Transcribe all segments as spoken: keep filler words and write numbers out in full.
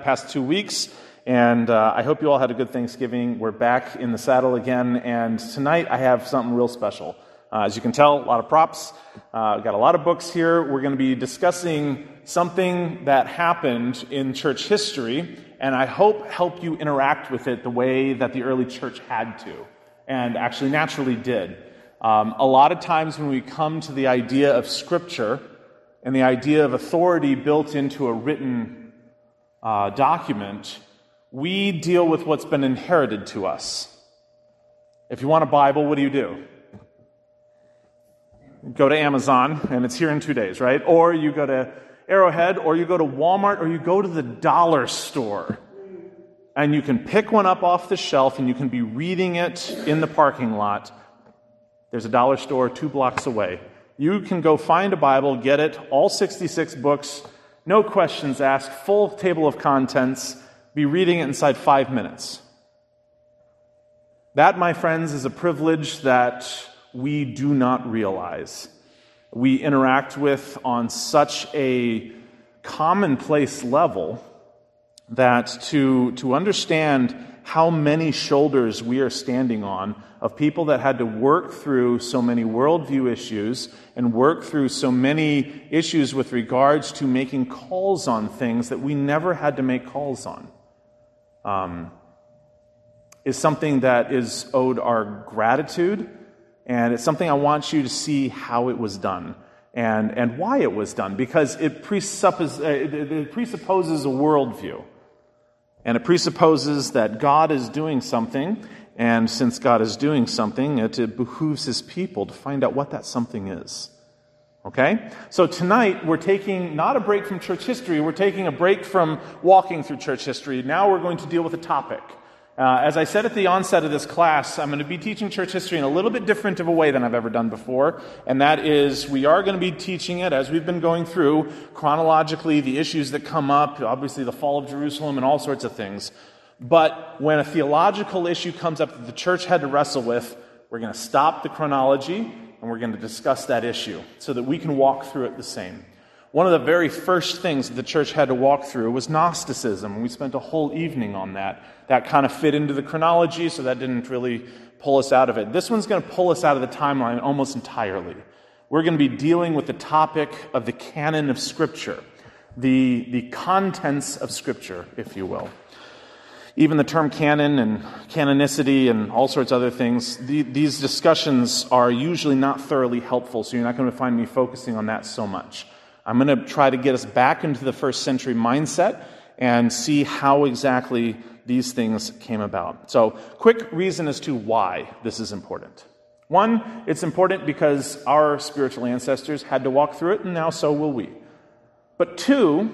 past two weeks, and uh, I hope you all had a good Thanksgiving. We're back in the saddle again, and tonight I have something real special. Uh, as you can tell, a lot of props. Uh, we've got a lot of books here. We're going to be discussing something that happened in church history, and I hope help you interact with it the way that the early church had to, and actually naturally did. Um, a lot of times when we come to the idea of Scripture and the idea of authority built into a written uh, document, we deal with what's been inherited to us. If you want a Bible, what do you do? Go to Amazon, and it's here in two days, right? Or you go to Arrowhead, or you go to Walmart, or you go to the dollar store. And you can pick one up off the shelf, and you can be reading it in the parking lot. There's a dollar store two blocks away. You can go find a Bible, get it, all sixty-six books, no questions asked, full table of contents, be reading it inside five minutes. That, my friends, is a privilege that we do not realize. We interact with on such a commonplace level that to, to understand how many shoulders we are standing on of people that had to work through so many worldview issues and work through so many issues with regards to making calls on things that we never had to make calls on, um, is something that is owed our gratitude. And it's something I want you to see how it was done and, and why it was done, because it, presuppos- it, it presupposes a worldview. And it presupposes that God is doing something, and since God is doing something, it, it behooves His people to find out what that something is. Okay? So tonight, we're taking not a break from church history, we're taking a break from walking through church history. Now we're going to deal with a topic. Uh, as I said at the onset of this class, I'm going to be teaching church history in a little bit different of a way than I've ever done before, and that is we are going to be teaching it as we've been going through chronologically the issues that come up, obviously the fall of Jerusalem and all sorts of things. But when a theological issue comes up that the church had to wrestle with, we're going to stop the chronology and we're going to discuss that issue so that we can walk through it the same. One of the very first things that the church had to walk through was Gnosticism. We spent a whole evening on that. That kind of fit into the chronology, so that didn't really pull us out of it. This one's going to pull us out of the timeline almost entirely. We're going to be dealing with the topic of the canon of Scripture, the, the contents of Scripture, if you will. Even the term canon and canonicity and all sorts of other things, the, these discussions are usually not thoroughly helpful, so you're not going to find me focusing on that so much. I'm going to try to get us back into the first century mindset and see how exactly these things came about. So, quick reason as to why this is important. One, it's important because our spiritual ancestors had to walk through it, and now so will we. But two,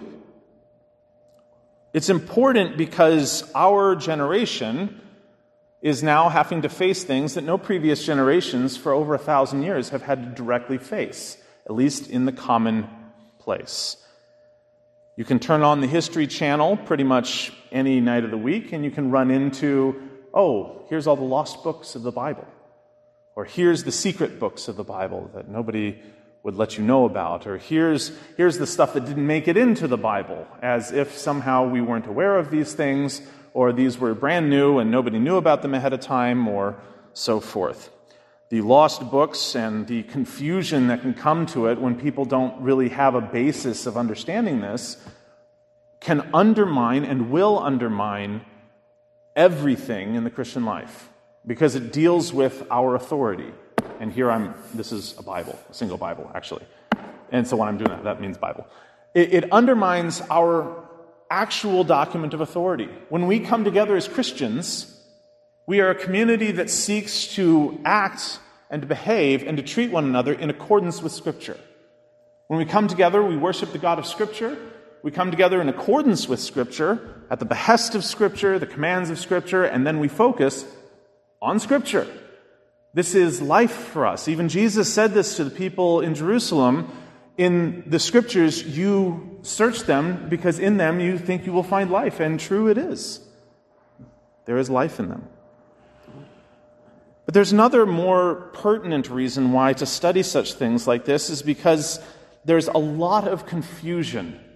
it's important because our generation is now having to face things that no previous generations for over a thousand years have had to directly face, at least in the common place. You can turn on the History Channel pretty much any night of the week, and you can run into, oh, here's all the lost books of the Bible. Or here's the secret books of the Bible that nobody would let you know about. Or here's, here's the stuff that didn't make it into the Bible, as if somehow we weren't aware of these things, or these were brand new and nobody knew about them ahead of time, or so forth. The lost books and the confusion that can come to it when people don't really have a basis of understanding this can undermine and will undermine everything in the Christian life because it deals with our authority. And here I'm, this is a Bible, a single Bible, actually. And so when I'm doing that, that means Bible. It, it undermines our actual document of authority. When we come together as Christians, we are a community that seeks to act and to behave and to treat one another in accordance with Scripture. When we come together, we worship the God of Scripture. We come together in accordance with Scripture, at the behest of Scripture, the commands of Scripture, and then we focus on Scripture. This is life for us. Even Jesus said this to the people in Jerusalem. In the Scriptures, you search them because in them you think you will find life, and true it is. There is life in them. But there's another more pertinent reason why to study such things like this is because there's a lot of confusion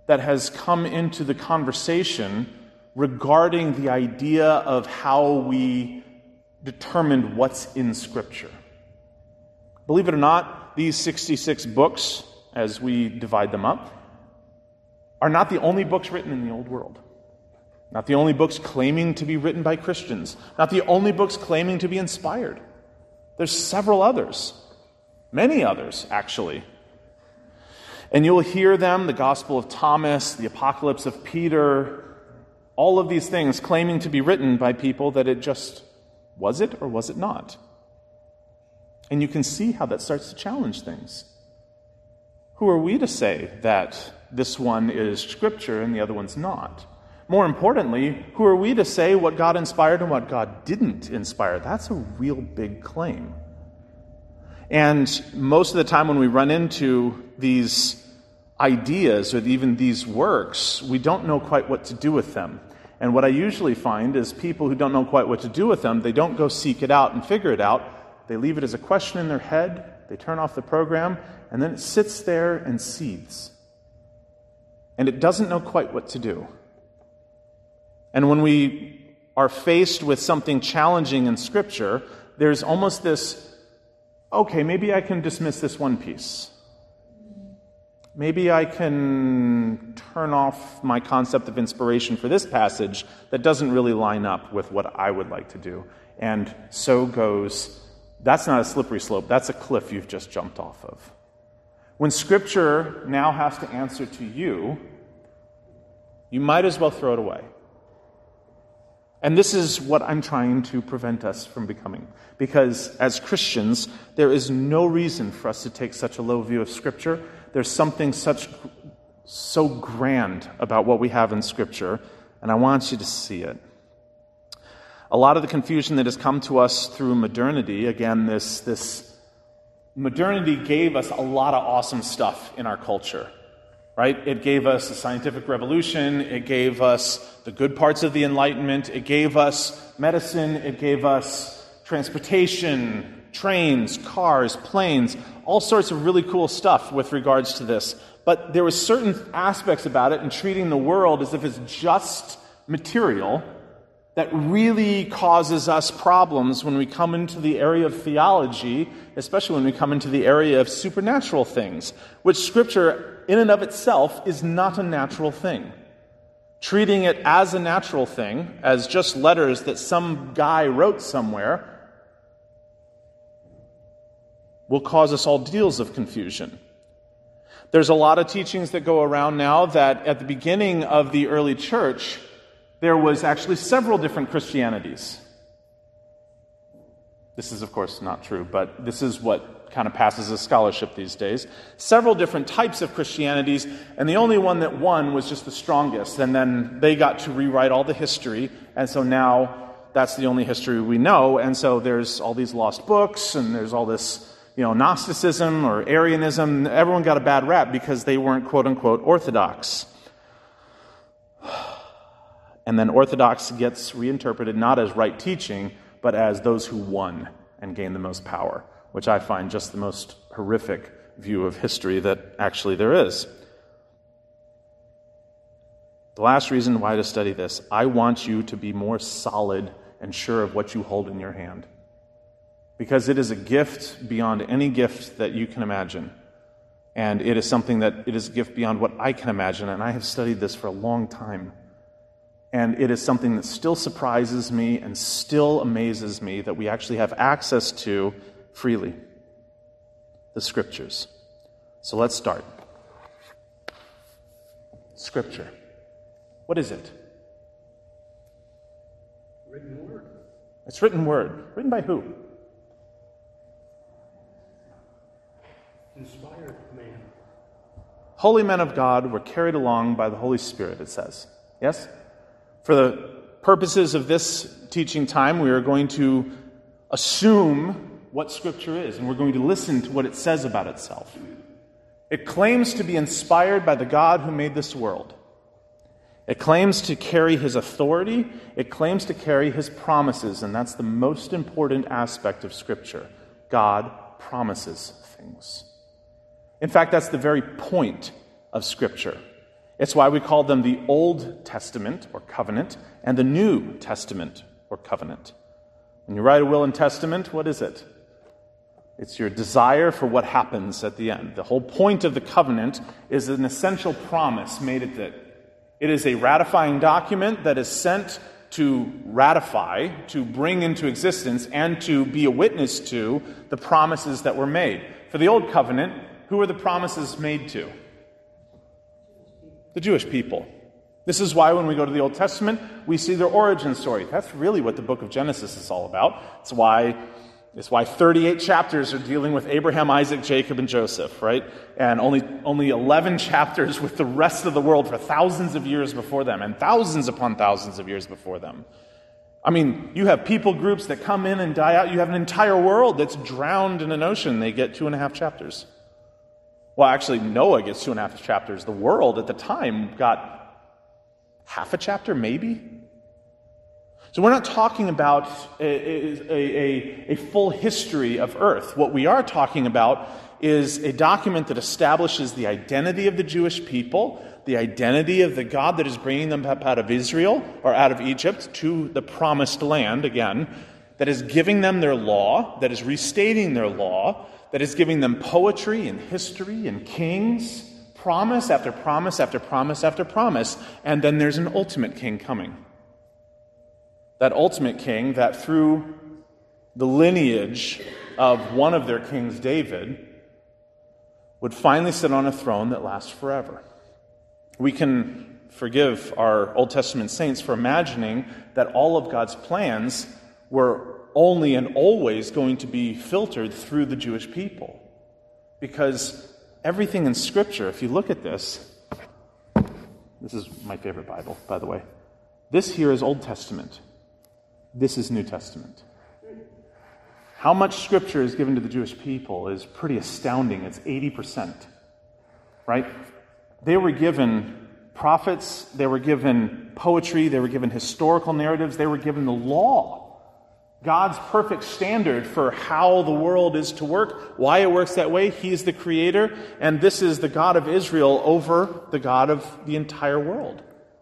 that has come into the conversation regarding the idea of how we determine what's in Scripture. Believe it or not, these sixty-six books, as we divide them up, are not the only books written in the Old World. Not the only books claiming to be written by Christians. Not the only books claiming to be inspired. There's several others. Many others, actually. And you'll hear them, the Gospel of Thomas, the Apocalypse of Peter, all of these things claiming to be written by people that it just, was it or was it not? And you can see how that starts to challenge things. Who are we to say that this one is Scripture and the other one's not? More importantly, who are we to say what God inspired and what God didn't inspire? That's a real big claim. And most of the time when we run into these ideas or even these works, we don't know quite what to do with them. And what I usually find is people who don't know quite what to do with them, they don't go seek it out and figure it out. They leave it as a question in their head, they turn off the program, and then it sits there and seethes. And it doesn't know quite what to do. And when we are faced with something challenging in Scripture, there's almost this, okay, maybe I can dismiss this one piece. Maybe I can turn off my concept of inspiration for this passage that doesn't really line up with what I would like to do. And so goes, that's not a slippery slope, that's a cliff you've just jumped off of. When Scripture now has to answer to you, you might as well throw it away. And this is what I'm trying to prevent us from becoming. Because as Christians, there is no reason for us to take such a low view of Scripture. There's something such so grand about what we have in Scripture, and I want you to see it. A lot of the confusion that has come to us through modernity, again, this, this modernity gave us a lot of awesome stuff in our culture. Right? It gave us the scientific revolution, it gave us the good parts of the Enlightenment, it gave us medicine, it gave us transportation, trains, cars, planes, all sorts of really cool stuff with regards to this. But there were certain aspects about it and treating the world as if it's just material that really causes us problems when we come into the area of theology, especially when we come into the area of supernatural things, which Scripture in and of itself is not a natural thing. Treating it as a natural thing, as just letters that some guy wrote somewhere, will cause us all deals of confusion. There's a lot of teachings that go around now that at the beginning of the early church, there was actually several different Christianities. This is, of course, not true, but this is what kind of passes as scholarship these days. Several different types of Christianities, and the only one that won was just the strongest. And then they got to rewrite all the history, and so now that's the only history we know. And so there's all these lost books, and there's all this, you know, Gnosticism or Arianism. Everyone got a bad rap because they weren't quote-unquote orthodox. And then orthodox gets reinterpreted not as right teaching, but as those who won and gained the most power, which I find just the most horrific view of history that actually there is. The last reason why to study this, I want you to be more solid and sure of what you hold in your hand. Because it is a gift beyond any gift that you can imagine. And it is something that, it is a gift beyond what I can imagine, and I have studied this for a long time. And it is something that still surprises me and still amazes me that we actually have access to freely. The Scriptures. So let's start. Scripture. What is it? Written word. It's written word. Written by who? Inspired man. Holy men of God were carried along by the Holy Spirit, it says. Yes? For the purposes of this teaching time, we are going to assume what Scripture is, and we're going to listen to what it says about itself. It claims to be inspired by the God who made this world. It claims to carry His authority. It claims to carry His promises, and that's the most important aspect of Scripture. God promises things. In fact, that's the very point of Scripture. It's why we call them the Old Testament, or covenant, and the New Testament, or covenant. When you write a will and testament, what is it? It's your desire for what happens at the end. The whole point of the covenant is an essential promise made at it. It is a ratifying document that is sent to ratify, to bring into existence, and to be a witness to the promises that were made. For the Old Covenant, who were the promises made to? The Jewish people. This is why when we go to the Old Testament, we see their origin story. That's really what the book of Genesis is all about. It's why It's why thirty-eight chapters are dealing with Abraham, Isaac, Jacob, and Joseph, right? And only, only eleven chapters with the rest of the world for thousands of years before them, and thousands upon thousands of years before them. I mean, you have people groups that come in and die out. You have an entire world that's drowned in an ocean. They get two and a half chapters. Well, actually, Noah gets two and a half chapters. The world at the time got half a chapter, maybe. So we're not talking about a, a, a, a full history of Earth. What we are talking about is a document that establishes the identity of the Jewish people, the identity of the God that is bringing them up out of Israel, or out of Egypt, to the promised land, again, that is giving them their law, that is restating their law, that is giving them poetry and history and kings, promise after promise after promise after promise, and then there's an ultimate king coming. That ultimate king that through the lineage of one of their kings, David, would finally sit on a throne that lasts forever. We can forgive our Old Testament saints for imagining that all of God's plans were only and always going to be filtered through the Jewish people. Because everything in Scripture, if you look at this, this is my favorite Bible, by the way. This here is Old Testament. This is New Testament. How much Scripture is given to the Jewish people is pretty astounding. It's eighty percent, right? They were given prophets, they were given poetry, they were given historical narratives, they were given the law. God's perfect standard for how the world is to work, why it works that way. He is the creator, and this is the God of Israel over the God of the entire world.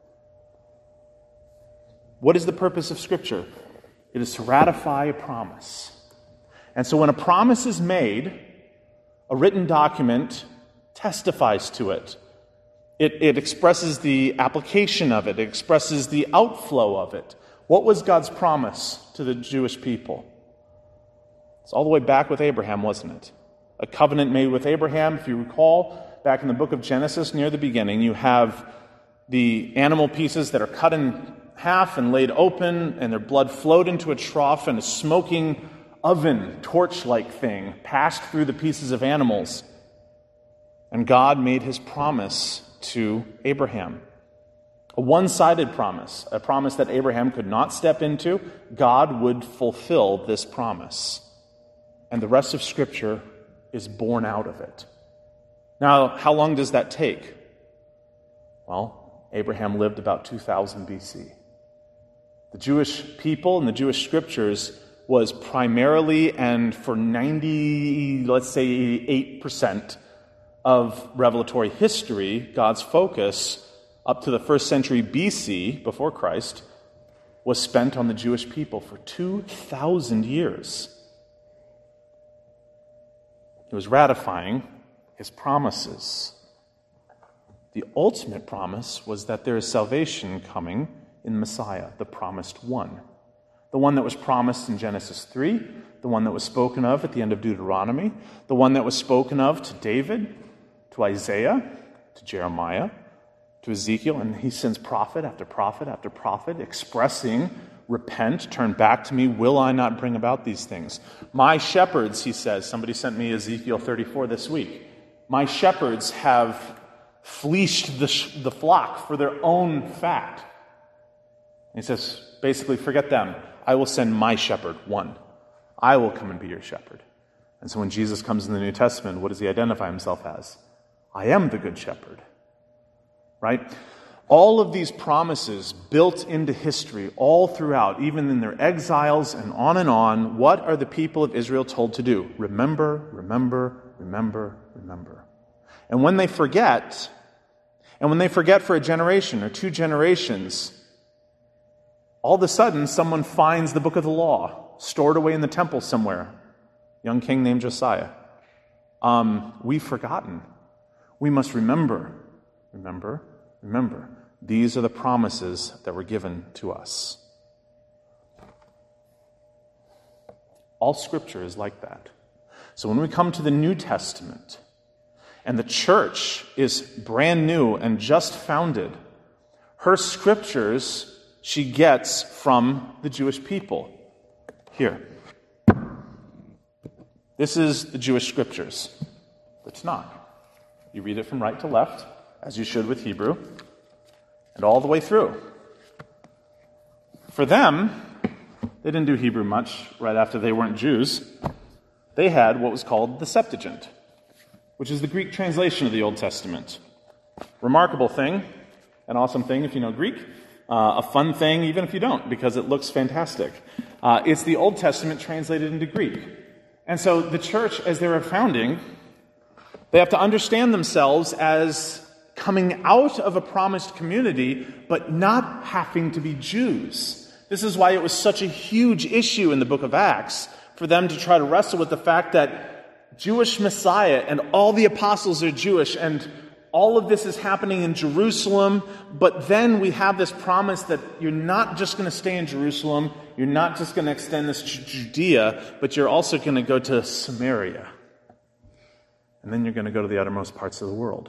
What is the purpose of Scripture? It is to ratify a promise. And so when a promise is made, a written document testifies to it. It, it expresses the application of it. It expresses the outflow of it. What was God's promise to the Jewish people? It's all the way back with Abraham, wasn't it? A covenant made with Abraham. If you recall, back in the book of Genesis, near the beginning, you have the animal pieces that are cut in half and laid open, and their blood flowed into a trough, and a smoking oven, torch-like thing passed through the pieces of animals. And God made his promise to Abraham. A one-sided promise, a promise that Abraham could not step into. God would fulfill this promise. And the rest of Scripture is born out of it. Now, how long does that take? Well, Abraham lived about two thousand B C. The Jewish people and the Jewish Scriptures was primarily, and for ninety, let's say eight percent of revelatory history, God's focus up to the first century B C, before Christ, was spent on the Jewish people for two thousand years. He was ratifying his promises. The ultimate promise was that there is salvation coming in Messiah, the promised one. The one that was promised in Genesis three, the one that was spoken of at the end of Deuteronomy, the one that was spoken of to David, to Isaiah, to Jeremiah, to Ezekiel, and he sends prophet after prophet after prophet expressing, repent, turn back to me, will I not bring about these things? My shepherds, he says, somebody sent me Ezekiel thirty-four this week, my shepherds have fleeced the, sh- the flock for their own fat. He says, basically, forget them. I will send my shepherd, one. I will come and be your shepherd. And so when Jesus comes in the New Testament, what does he identify himself as? I am the good shepherd. Right? All of these promises built into history all throughout, even in their exiles and on and on, what are the people of Israel told to do? Remember, remember, remember, remember. And when they forget, And when they forget for a generation or two generations, all of a sudden someone finds the book of the law stored away in the temple somewhere. Young king named Josiah. Um, we've forgotten. We must remember, remember, remember. These are the promises that were given to us. All Scripture is like that. So when we come to the New Testament, and the church is brand new and just founded, her Scriptures she gets from the Jewish people. Here. This is the Jewish Scriptures. It's not. You read it from right to left, as you should with Hebrew, and all the way through. For them, they didn't do Hebrew much right after they weren't Jews. They had what was called the Septuagint, which is the Greek translation of the Old Testament. Remarkable thing, an awesome thing if you know Greek, uh, a fun thing even if you don't, because it looks fantastic. Uh, it's the Old Testament translated into Greek. And so the church, as they were founding, they have to understand themselves as coming out of a promised community, but not having to be Jews. This is why it was such a huge issue in the book of Acts for them to try to wrestle with the fact that Jewish Messiah and all the apostles are Jewish and all of this is happening in Jerusalem, but then we have this promise that you're not just going to stay in Jerusalem, you're not just going to extend this to Judea, but you're also going to go to Samaria. And then you're going to go to the uttermost parts of the world.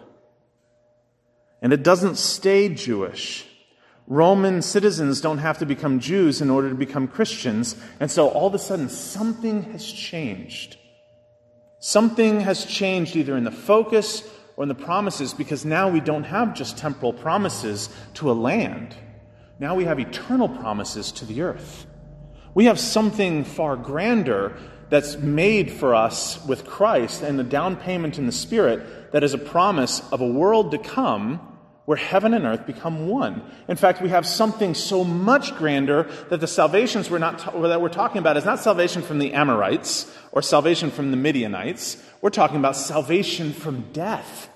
And it doesn't stay Jewish. Roman citizens don't have to become Jews in order to become Christians. And so all of a sudden, something has changed. Something has changed either in the focus or in the promises, because now we don't have just temporal promises to a land. Now we have eternal promises to the earth. We have something far grander that's made for us with Christ and the down payment in the Spirit that is a promise of a world to come where heaven and earth become one. In fact, we have something so much grander that the salvations we're not ta- that we're talking about is not salvation from the Amorites or salvation from the Midianites. We're talking about salvation from death.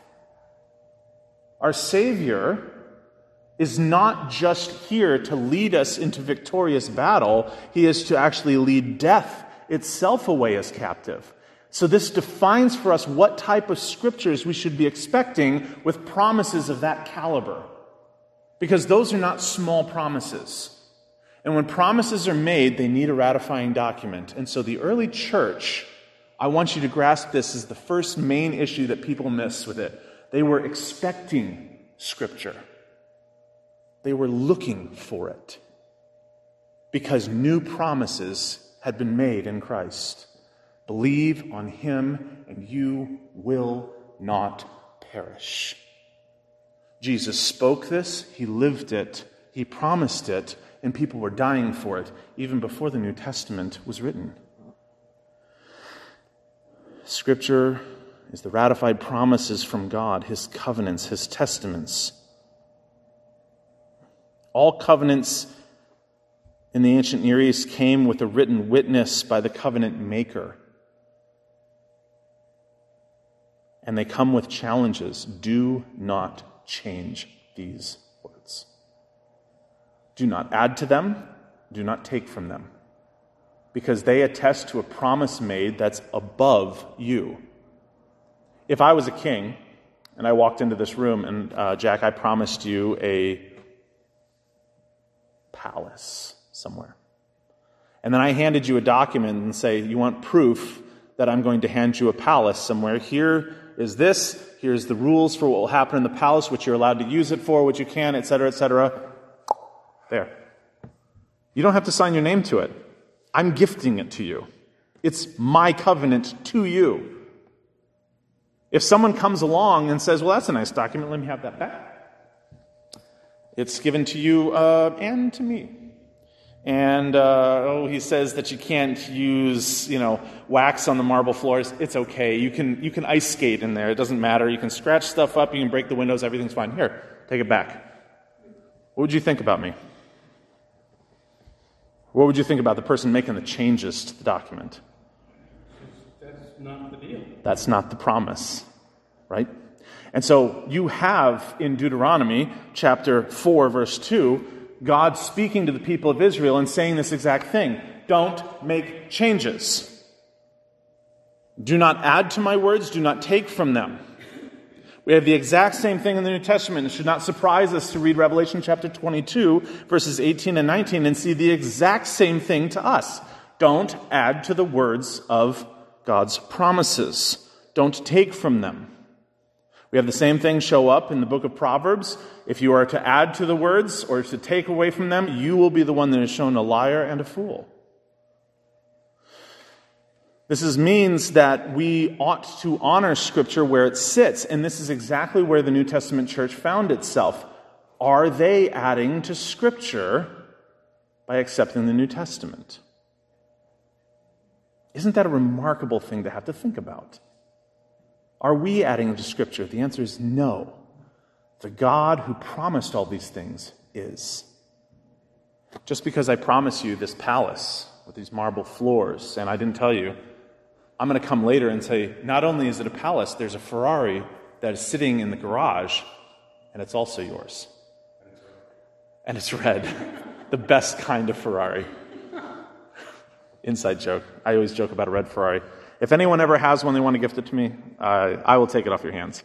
Our Savior is not just here to lead us into victorious battle. He is to actually lead death itself away as captive. So this defines for us what type of scriptures we should be expecting with promises of that caliber. Because those are not small promises. And when promises are made, they need a ratifying document. And so the early church, I want you to grasp this as the first main issue that people miss with it. They were expecting Scripture. They were looking for it. Because new promises had been made in Christ. Believe on Him and you will not perish. Jesus spoke this, He lived it, He promised it, and people were dying for it even before the New Testament was written. Scripture is the ratified promises from God, His covenants, His testaments. All covenants in the ancient Near East came with a written witness by the covenant maker. And they come with challenges. Do not change these words. Do not add to them. Do not take from them. Because they attest to a promise made that's above you. If I was a king, and I walked into this room, and uh, Jack, I promised you a palace somewhere. And then I handed you a document and say, you want proof that I'm going to hand you a palace somewhere. Here is this. Here's the rules for what will happen in the palace, what you're allowed to use it for, what you can, et cetera, et cetera. There. You don't have to sign your name to it. I'm gifting it to you. It's my covenant to you. If someone comes along and says, well, that's a nice document, let me have that back. It's given to you uh, and to me. And, uh, oh, he says that you can't use, you know, wax on the marble floors. It's okay. You can you can ice skate in there. It doesn't matter. You can scratch stuff up. You can break the windows. Everything's fine. Here, take it back. What would you think about me? What would you think about the person making the changes to the document? That's not the deal. That's not the promise, right? And so you have in Deuteronomy chapter four, verse two, God speaking to the people of Israel and saying this exact thing. Don't make changes. Do not add to my words. Do not take from them. We have the exact same thing in the New Testament. It should not surprise us to read Revelation chapter twenty-two, verses eighteen and nineteen, and see the exact same thing to us. Don't add to the words of God's promises. Don't take from them. We have the same thing show up in the book of Proverbs. If you are to add to the words or to take away from them, you will be the one that is shown a liar and a fool. This is, means that we ought to honor Scripture where it sits, and this is exactly where the New Testament church found itself. Are they adding to Scripture by accepting the New Testament? Isn't that a remarkable thing to have to think about? Are we adding to Scripture? The answer is no. The God who promised all these things is. Just because I promise you this palace with these marble floors, and I didn't tell you, I'm going to come later and say, not only is it a palace, there's a Ferrari that is sitting in the garage, and it's also yours. And it's red. The best kind of Ferrari. Inside joke. I always joke about a red Ferrari. If anyone ever has one, they want to gift it to me, uh, I will take it off your hands.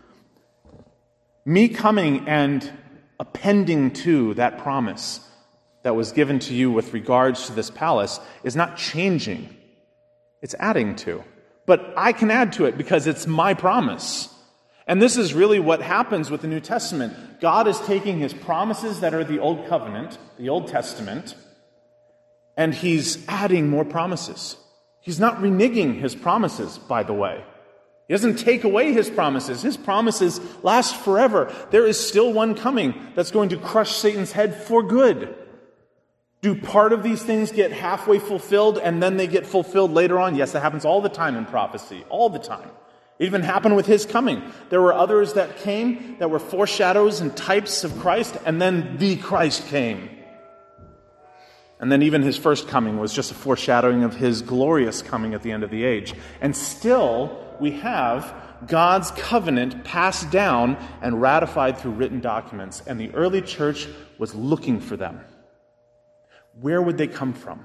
Me coming and appending to that promise that was given to you with regards to this palace is not changing. It's adding to. But I can add to it because it's my promise. And this is really what happens with the New Testament. God is taking his promises that are the Old Covenant, the Old Testament, and he's adding more promises. He's not reneging his promises, by the way. He doesn't take away his promises. His promises last forever. There is still one coming that's going to crush Satan's head for good. Do part of these things get halfway fulfilled and then they get fulfilled later on? Yes, that happens all the time in prophecy. All the time. It even happened with his coming. There were others that came that were foreshadows and types of Christ, and then the Christ came. And then even his first coming was just a foreshadowing of his glorious coming at the end of the age. And still, we have God's covenant passed down and ratified through written documents. And the early church was looking for them. Where would they come from?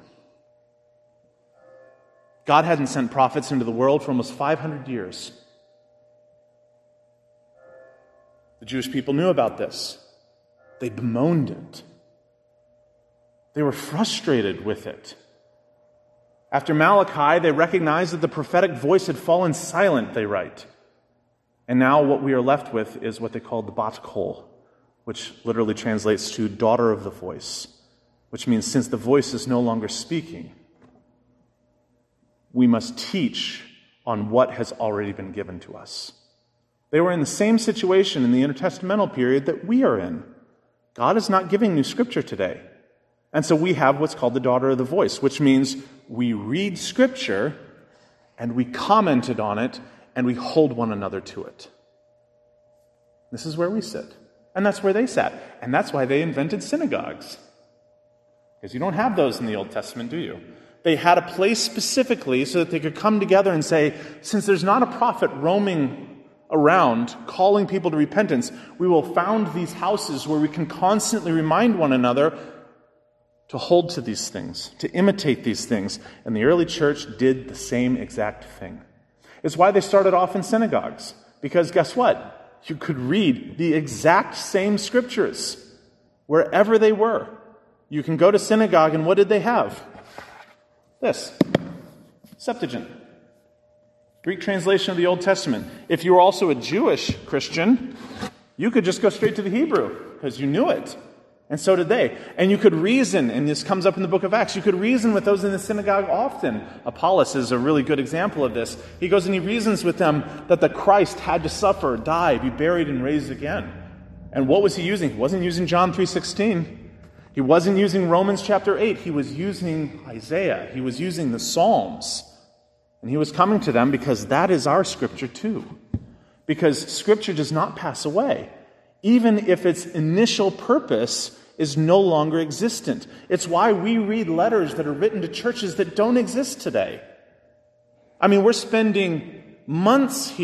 God hadn't sent prophets into the world for almost five hundred years. The Jewish people knew about this. They bemoaned it. They were frustrated with it. After Malachi, they recognized that the prophetic voice had fallen silent, they write. And now what we are left with is what they called the Bat Kol, which literally translates to daughter of the voice, which means since the voice is no longer speaking, we must teach on what has already been given to us. They were in the same situation in the intertestamental period that we are in. God is not giving new scripture today. And so we have what's called the daughter of the voice, which means we read scripture and we commented on it and we hold one another to it. This is where we sit. And that's where they sat. And that's why they invented synagogues. Because you don't have those in the Old Testament, do you? They had a place specifically so that they could come together and say, since there's not a prophet roaming around calling people to repentance, we will found these houses where we can constantly remind one another to hold to these things, to imitate these things. And the early church did the same exact thing. It's why they started off in synagogues. Because guess what? You could read the exact same scriptures wherever they were. You can go to synagogue, and what did they have? This. Septuagint. Greek translation of the Old Testament. If you were also a Jewish Christian, you could just go straight to the Hebrew, because you knew it. And so did they. And you could reason, and this comes up in the book of Acts, you could reason with those in the synagogue often. Apollos is a really good example of this. He goes and he reasons with them that the Christ had to suffer, die, be buried, and raised again. And what was he using? He wasn't using John three sixteen. He wasn't using Romans chapter eight. He was using Isaiah. He was using the Psalms. And he was coming to them because that is our scripture too. Because scripture does not pass away, even if its initial purpose is no longer existent. It's why we read letters that are written to churches that don't exist today. I mean, we're spending months here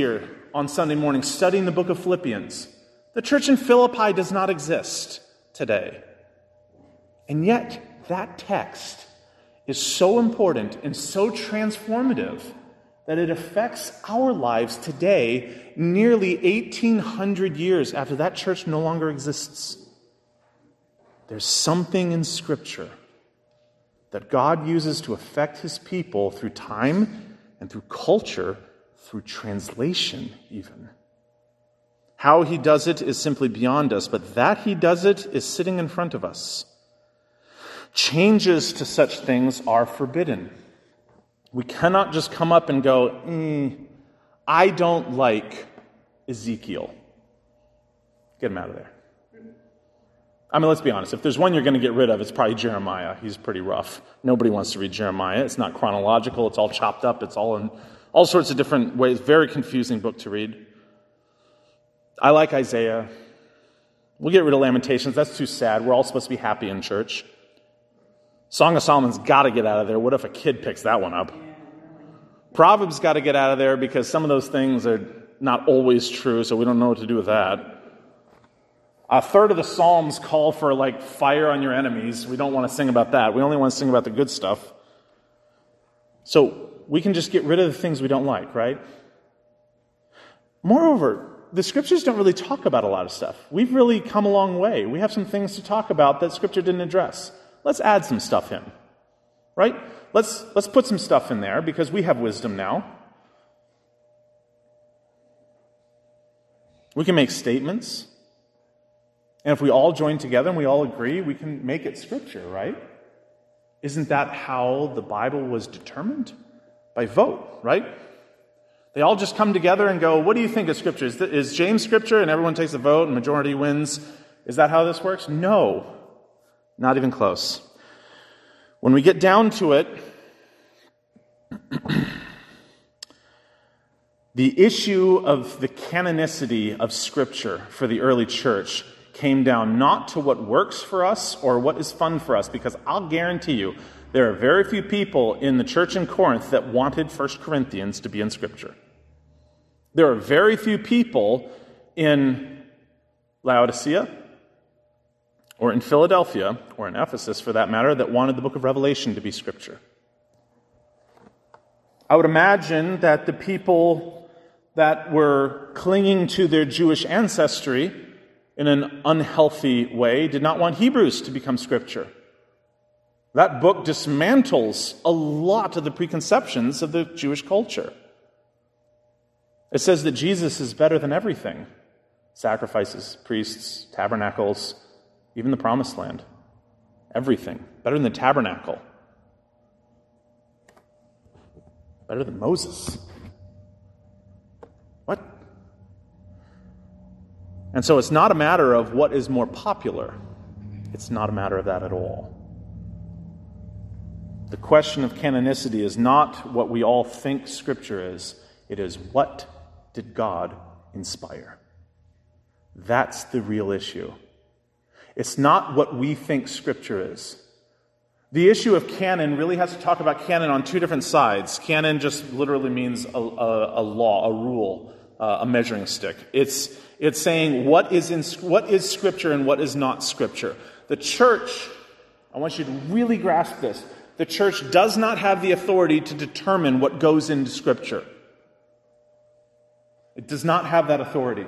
on Sunday morning studying the book of Philippians. The church in Philippi does not exist today. And yet, that text is so important and so transformative that it affects our lives today, nearly eighteen hundred years after that church no longer exists. There's something in Scripture that God uses to affect his people through time and through culture, through translation even. How he does it is simply beyond us, but that he does it is sitting in front of us. Changes to such things are forbidden. We cannot just come up and go, mm, I don't like Ezekiel. Get him out of there. I mean, let's be honest. If there's one you're going to get rid of, it's probably Jeremiah. He's pretty rough. Nobody wants to read Jeremiah. It's not chronological. It's all chopped up. It's all in all sorts of different ways. Very confusing book to read. I like Isaiah. We'll get rid of Lamentations. That's too sad. We're all supposed to be happy in church. Song of Solomon's got to get out of there. What if a kid picks that one up? Proverbs got to get out of there because some of those things are not always true, so we don't know what to do with that. A third of the Psalms call for, like, fire on your enemies. We don't want to sing about that. We only want to sing about the good stuff. So we can just get rid of the things we don't like, right? Moreover, the Scriptures don't really talk about a lot of stuff. We've really come a long way. We have some things to talk about that Scripture didn't address. Let's add some stuff in, right? Let's let's put some stuff in there because we have wisdom now. We can make statements. And if we all join together and we all agree, we can make it Scripture, right? Isn't that how the Bible was determined? By vote, right? They all just come together and go, what do you think of Scripture? Is, th- is James Scripture? And everyone takes a vote and majority wins. Is that how this works? No. Not even close. When we get down to it, the issue of the canonicity of Scripture for the early church came down not to what works for us or what is fun for us, because I'll guarantee you there are very few people in the church in Corinth that wanted First Corinthians to be in Scripture. There are very few people in Laodicea or in Philadelphia, or in Ephesus for that matter, that wanted the book of Revelation to be Scripture. I would imagine that the people that were clinging to their Jewish ancestry in an unhealthy way did not want Hebrews to become Scripture. That book dismantles a lot of the preconceptions of the Jewish culture. It says that Jesus is better than everything. Sacrifices, priests, tabernacles, even the promised land. Everything. Better than the tabernacle. Better than Moses. What? And so it's not a matter of what is more popular. It's not a matter of that at all. The question of canonicity is not what we all think Scripture is. It is, what did God inspire? That's the real issue. It's not what we think Scripture is. The issue of canon really has to talk about canon on two different sides. Canon just literally means a, a, a law, a rule, uh, a measuring stick. It's it's saying what is in what is Scripture and what is not Scripture. The church, I want you to really grasp this. The church does not have the authority to determine what goes into Scripture. It does not have that authority.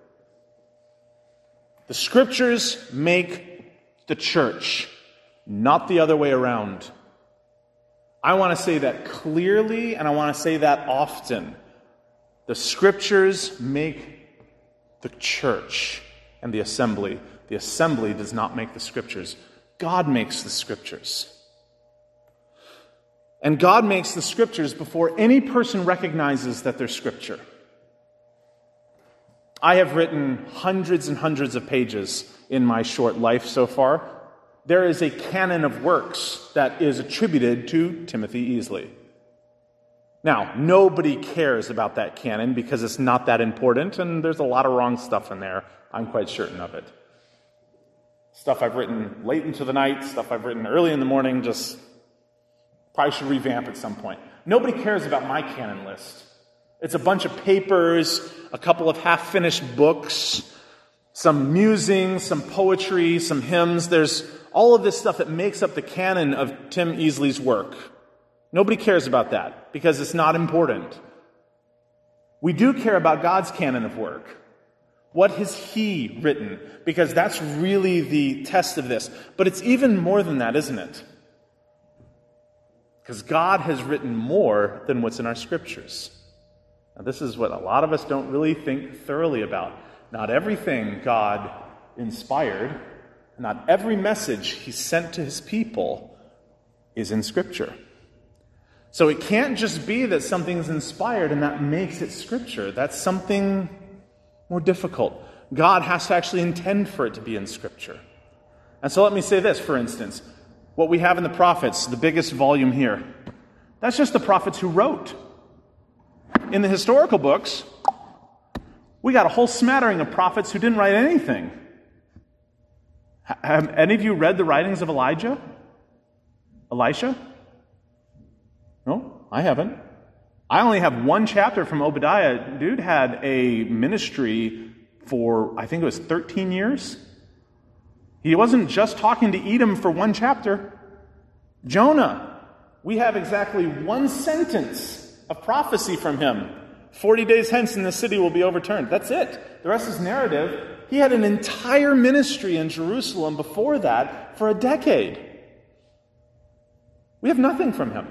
The Scriptures make the church, not the other way around. I want to say that clearly, and I want to say that often. The Scriptures make the church and the assembly. The assembly does not make the Scriptures. God makes the Scriptures. And God makes the Scriptures before any person recognizes that they're Scripture. I have written hundreds and hundreds of pages in my short life so far. There is a canon of works that is attributed to Timothy Easley. Now, nobody cares about that canon because it's not that important, and there's a lot of wrong stuff in there. I'm quite certain of it. Stuff I've written late into the night, stuff I've written early in the morning, just probably should revamp at some point. Nobody cares about my canon list. It's a bunch of papers, a couple of half-finished books, some musings, some poetry, some hymns. There's all of this stuff that makes up the canon of Tim Easley's work. Nobody cares about that because it's not important. We do care about God's canon of work. What has He written? Because that's really the test of this. But it's even more than that, isn't it? Because God has written more than what's in our scriptures. Now, this is what a lot of us don't really think thoroughly about. Not everything God inspired, not every message He sent to His people is in Scripture. So it can't just be that something's inspired and that makes it Scripture. That's something more difficult. God has to actually intend for it to be in Scripture. And so let me say this, for instance. What we have in the prophets, the biggest volume here, that's just the prophets who wrote. In the historical books, we got a whole smattering of prophets who didn't write anything. Have any of you read the writings of Elijah? Elisha? No, I haven't. I only have one chapter from Obadiah. Dude had a ministry for, I think it was thirteen years. He wasn't just talking to Edom for one chapter. Jonah, we have exactly one sentence of prophecy from him. Forty days hence and the city will be overturned. That's it. The rest is narrative. He had an entire ministry in Jerusalem before that for a decade. We have nothing from him.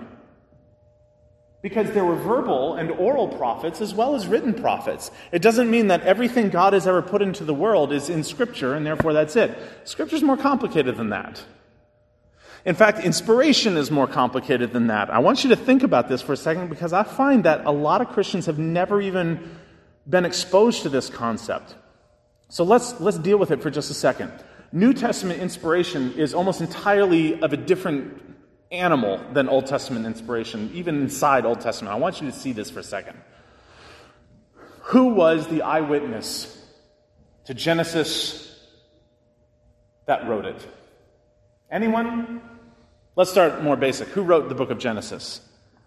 Because there were verbal and oral prophets as well as written prophets. It doesn't mean that everything God has ever put into the world is in Scripture, and therefore that's it. Scripture's more complicated than that. In fact, inspiration is more complicated than that. I want you to think about this for a second, because I find that a lot of Christians have never even been exposed to this concept. So let's let's deal with it for just a second. New Testament inspiration is almost entirely of a different animal than Old Testament inspiration, even inside Old Testament. I want you to see this for a second. Who was the eyewitness to Genesis that wrote it? Anyone? Let's start more basic. Who wrote the book of Genesis?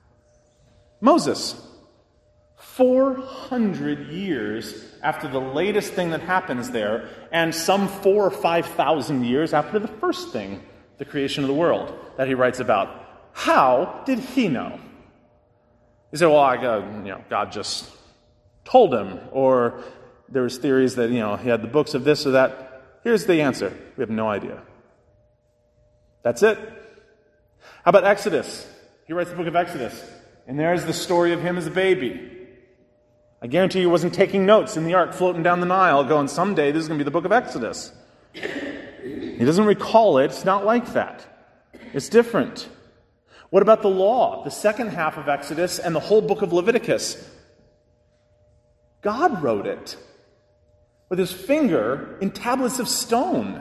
Moses. four hundred years after the latest thing that happens there, and some four or five thousand years after the first thing, the creation of the world, that he writes about. How did he know? He said, well, I got, you know, God just told him, or there was theories that, you know, he had the books of this or that. Here's the answer. We have no idea. That's it. How about Exodus? He writes the book of Exodus, and there's the story of him as a baby. I guarantee he wasn't taking notes in the ark floating down the Nile going, someday this is going to be the book of Exodus. He doesn't recall it. It's not like that. It's different. What about the law? The second half of Exodus and the whole book of Leviticus. God wrote it with his finger in tablets of stone.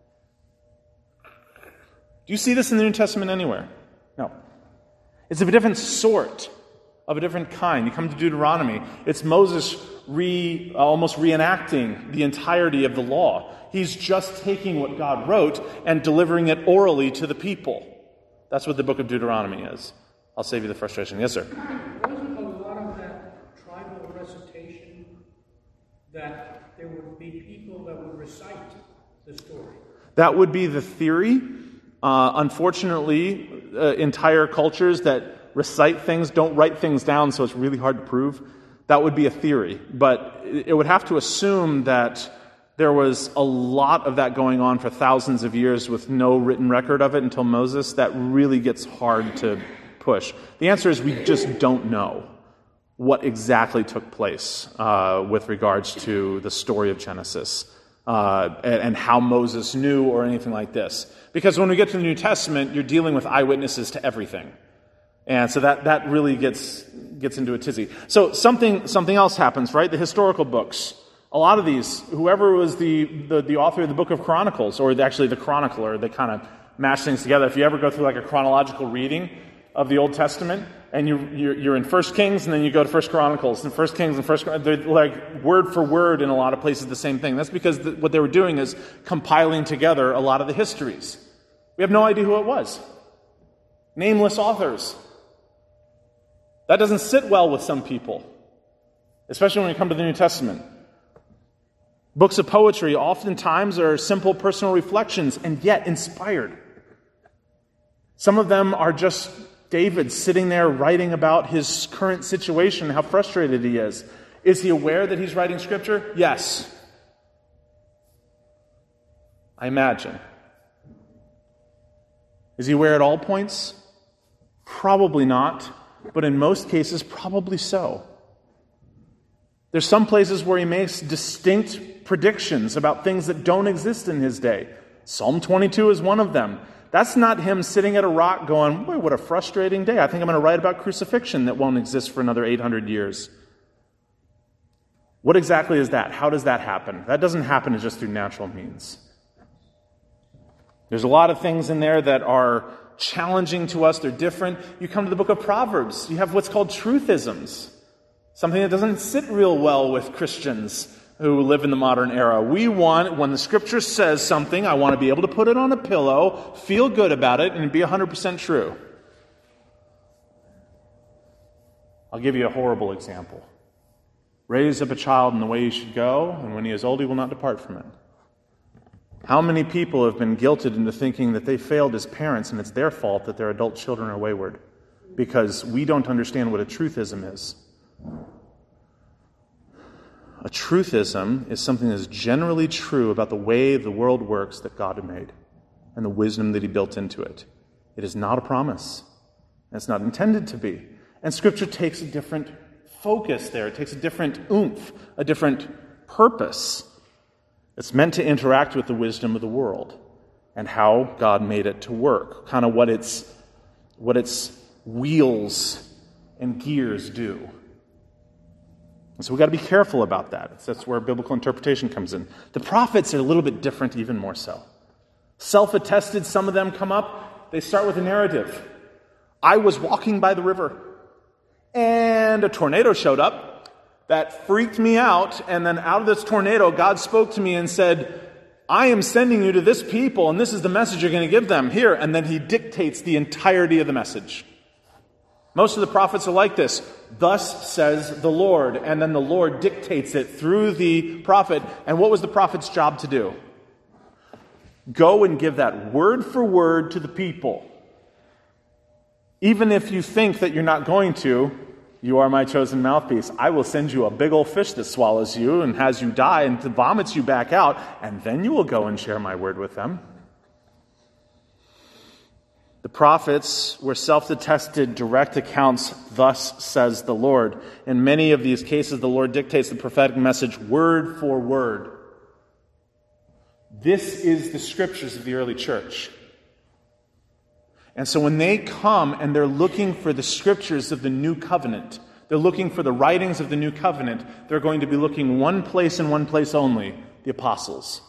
Do you see this in the New Testament anywhere? No. It's of a different sort, of a different kind. You come to Deuteronomy. It's Moses re, almost reenacting the entirety of the law. He's just taking what God wrote and delivering it orally to the people. That's what the book of Deuteronomy is. I'll save you the frustration. Yes, sir? Wasn't a lot of that tribal recitation that there would be people that would recite the story? That would be the theory. Uh, unfortunately, uh, entire cultures that recite things don't write things down, so it's really hard to prove. That would be a theory. But it would have to assume that there was a lot of that going on for thousands of years with no written record of it until Moses. That really gets hard to push. The answer is we just don't know what exactly took place uh, with regards to the story of Genesis uh, and, and how Moses knew or anything like this. Because when we get to the New Testament, you're dealing with eyewitnesses to everything. And so that, that really gets gets into a tizzy. So something something else happens, right? The historical books. A lot of these, whoever was the, the, the author of the book of Chronicles, or the, actually the chronicler, they kind of mash things together. If you ever go through like a chronological reading of the Old Testament, and you, you're, you're in First Kings, and then you go to First Chronicles, and First Kings and First they're like word for word in a lot of places the same thing. That's because the, what they were doing is compiling together a lot of the histories. We have no idea who it was. Nameless authors. That doesn't sit well with some people. especially when we come to the New Testament. Books of poetry oftentimes are simple personal reflections and yet inspired. Some of them are just David sitting there writing about his current situation, how frustrated he is. Is he aware that he's writing Scripture? Yes. I imagine. Is he aware at all points? Probably not, but in most cases, probably so. There's some places where he makes distinct predictions about things that don't exist in his day. Psalm twenty-two is one of them. That's not him sitting at a rock going, boy, what a frustrating day. I think I'm going to write about crucifixion that won't exist for another eight hundred years. What exactly is that? How does that happen? That doesn't happen just through natural means. There's a lot of things in there that are challenging to us. They're different. You come to the book of Proverbs. You have what's called truthisms. Something that doesn't sit real well with Christians who live in the modern era. We want, when the Scripture says something, I want to be able to put it on a pillow, feel good about it, and be one hundred percent true. I'll give you a horrible example. Raise up a child in the way he should go, and when he is old, he will not depart from it. How many people have been guilted into thinking that they failed as parents and it's their fault that their adult children are wayward? Because we don't understand what a truthism is. A truthism is something that is generally true about the way the world works that God made and the wisdom that He built into it. It is not a promise. And it's not intended to be. And Scripture takes a different focus there. It takes a different oomph, a different purpose. It's meant to interact with the wisdom of the world and how God made it to work, kind of what its, what its wheels and gears do. And so we've got to be careful about that. That's where biblical interpretation comes in. The prophets are a little bit different, even more so. Self-attested, some of them come up, they start with a narrative. I was walking by the river, and a tornado showed up that freaked me out, and then out of this tornado, God spoke to me and said, I am sending you to this people, and this is the message you're going to give them. Here, and then He dictates the entirety of the message. Most of the prophets are like this. Thus says the Lord. And then the Lord dictates it through the prophet. And what was the prophet's job to do? Go and give that word for word to the people. Even if you think that you're not going to, you are my chosen mouthpiece. I will send you a big old fish that swallows you and has you die and vomits you back out. And then you will go and share my word with them. The prophets were self-attested direct accounts, thus says the Lord. In many of these cases, the Lord dictates the prophetic message word for word. This is the Scriptures of the early church. And so when they come and they're looking for the Scriptures of the New Covenant, they're looking for the writings of the New Covenant, they're going to be looking one place and one place only, the apostles.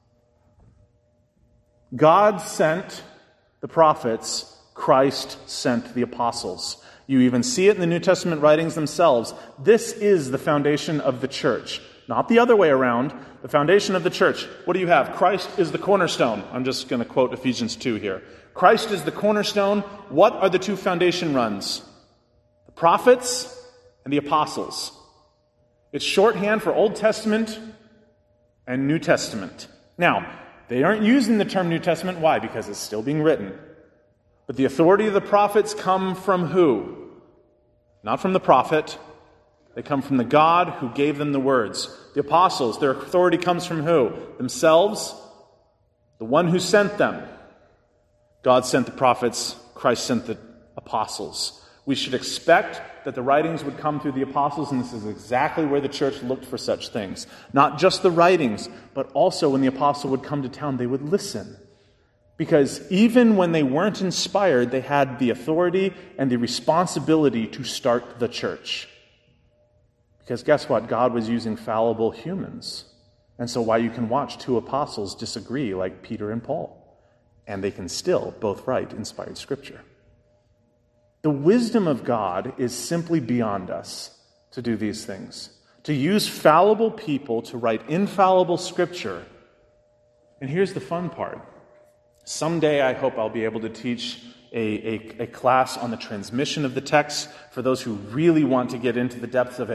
God sent the prophets, Christ sent the apostles. You even see it in the New Testament writings themselves. This is the foundation of the church. Not the other way around. The foundation of the church. What do you have? Christ is the cornerstone. I'm just going to quote Ephesians two here. Christ is the cornerstone. What are the two foundation runs? The prophets and the apostles. It's shorthand for Old Testament and New Testament. Now, they aren't using the term New Testament. Why? Because it's still being written. But the authority of the prophets come from who? Not from the prophet. They come from the God who gave them the words. The apostles, their authority comes from who? Themselves. The one who sent them. God sent the prophets. Christ sent the apostles. We should expect that the writings would come through the apostles, and this is exactly where the church looked for such things. Not just the writings, but also when the apostle would come to town, they would listen. Because even when they weren't inspired, they had the authority and the responsibility to start the church. Because guess what? God was using fallible humans. And so why you can watch two apostles disagree like Peter and Paul. And they can still both write inspired Scripture. The wisdom of God is simply beyond us to do these things. To use fallible people to write infallible Scripture. And here's the fun part. Someday I hope I'll be able to teach a, a, a class on the transmission of the text for those who really want to get into the depths of it.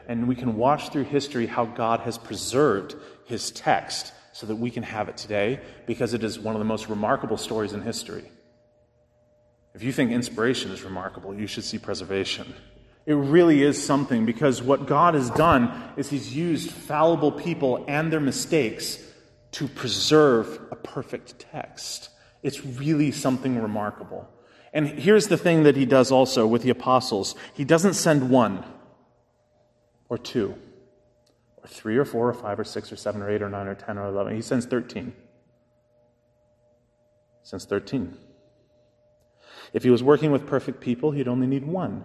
and we can watch through history how God has preserved his text so that we can have it today, because it is one of the most remarkable stories in history. If you think inspiration is remarkable, you should see preservation. It really is something, because what God has done is he's used fallible people and their mistakes to preserve a perfect text. It's really something remarkable. And here's the thing that he does also with the apostles. He doesn't send one or two or three or four or five or six or seven or eight or nine or ten or eleven. He sends thirteen. He sends thirteen. If he was working with perfect people, he'd only need one.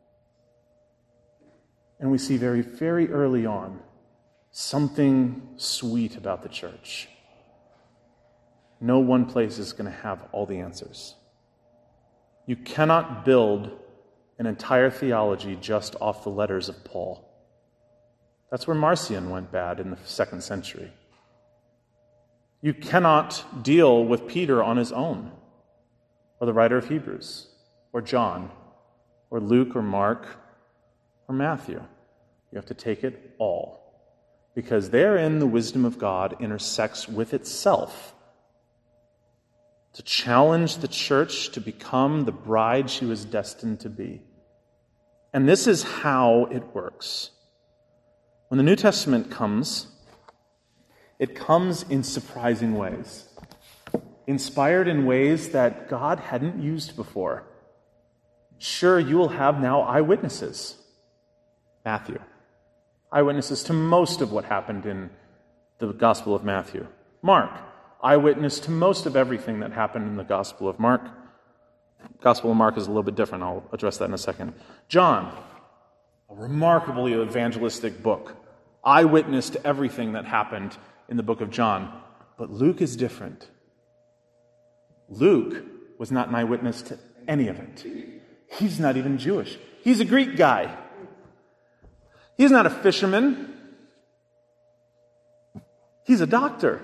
And we see very, very early on something sweet about the church. No one place is going to have all the answers. You cannot build an entire theology just off the letters of Paul. That's where Marcion went bad in the second century. You cannot deal with Peter on his own, or the writer of Hebrews, or John, or Luke, or Mark, or Matthew. You have to take it all, because therein the wisdom of God intersects with itself to challenge the church to become the bride she was destined to be. And this is how it works. When the New Testament comes, it comes in surprising ways, inspired in ways that God hadn't used before. Sure, you will have now eyewitnesses. Matthew. Eyewitnesses to most of what happened in the Gospel of Matthew. Mark. Eyewitness to most of everything that happened in the Gospel of Mark. Gospel of Mark is a little bit different. I'll address that in a second. John, a remarkably evangelistic book. Eyewitness to everything that happened in the book of John. But Luke is different. Luke was not an eyewitness to any of it. He's not even Jewish. He's a Greek guy. He's not a fisherman. He's a doctor.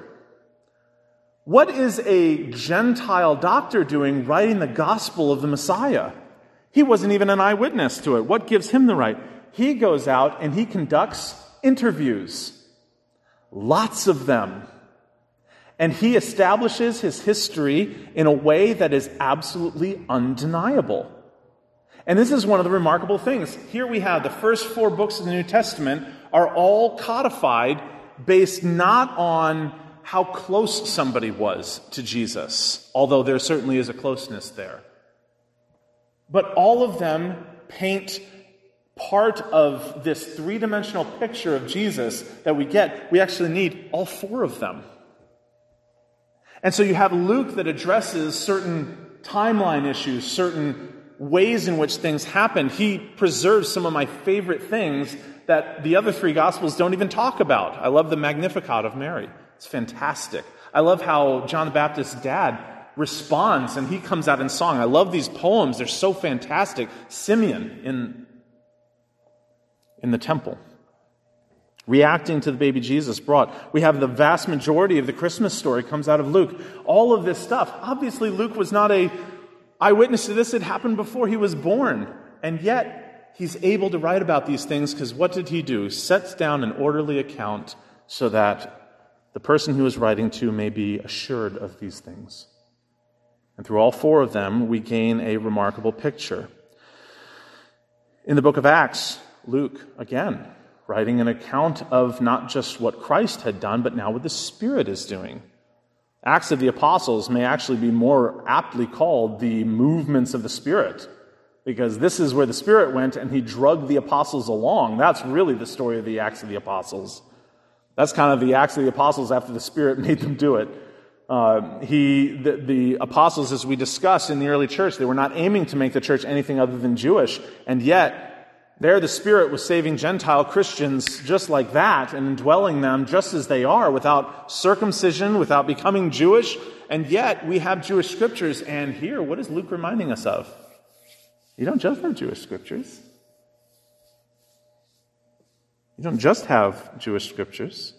What is a Gentile doctor doing writing the gospel of the Messiah? He wasn't even an eyewitness to it. What gives him the right? He goes out and he conducts interviews. Lots of them. And he establishes his history in a way that is absolutely undeniable. And this is one of the remarkable things. Here we have the first four books of the New Testament are all codified based not on how close somebody was to Jesus, although there certainly is a closeness there. But all of them paint part of this three-dimensional picture of Jesus that we get. We actually need all four of them. And so you have Luke that addresses certain timeline issues, certain ways in which things happened. He preserves some of my favorite things that the other three Gospels don't even talk about. I love the Magnificat of Mary. It's fantastic. I love how John the Baptist's dad responds and he comes out in song. I love these poems. They're so fantastic. Simeon in, in the temple, reacting to the baby Jesus brought. We have the vast majority of the Christmas story comes out of Luke. All of this stuff. Obviously, Luke was not a eyewitness to this. It happened before he was born. And yet, he's able to write about these things because what did he do? He sets down an orderly account so that the person who is writing to may be assured of these things. And through all four of them, we gain a remarkable picture. In the book of Acts, Luke, again, writing an account of not just what Christ had done, but now what the Spirit is doing. Acts of the Apostles may actually be more aptly called the movements of the Spirit, because this is where the Spirit went and he drugged the apostles along. That's really the story of the Acts of the Apostles. That's kind of the Acts of the Apostles after the Spirit made them do it. Uh, he, the, the apostles, as we discussed in the early church, they were not aiming to make the church anything other than Jewish, and yet there the Spirit was saving Gentile Christians just like that and indwelling them just as they are, without circumcision, without becoming Jewish, and yet we have Jewish scriptures, and here, what is Luke reminding us of? You don't just have Jewish scriptures. You don't just have Jewish scriptures.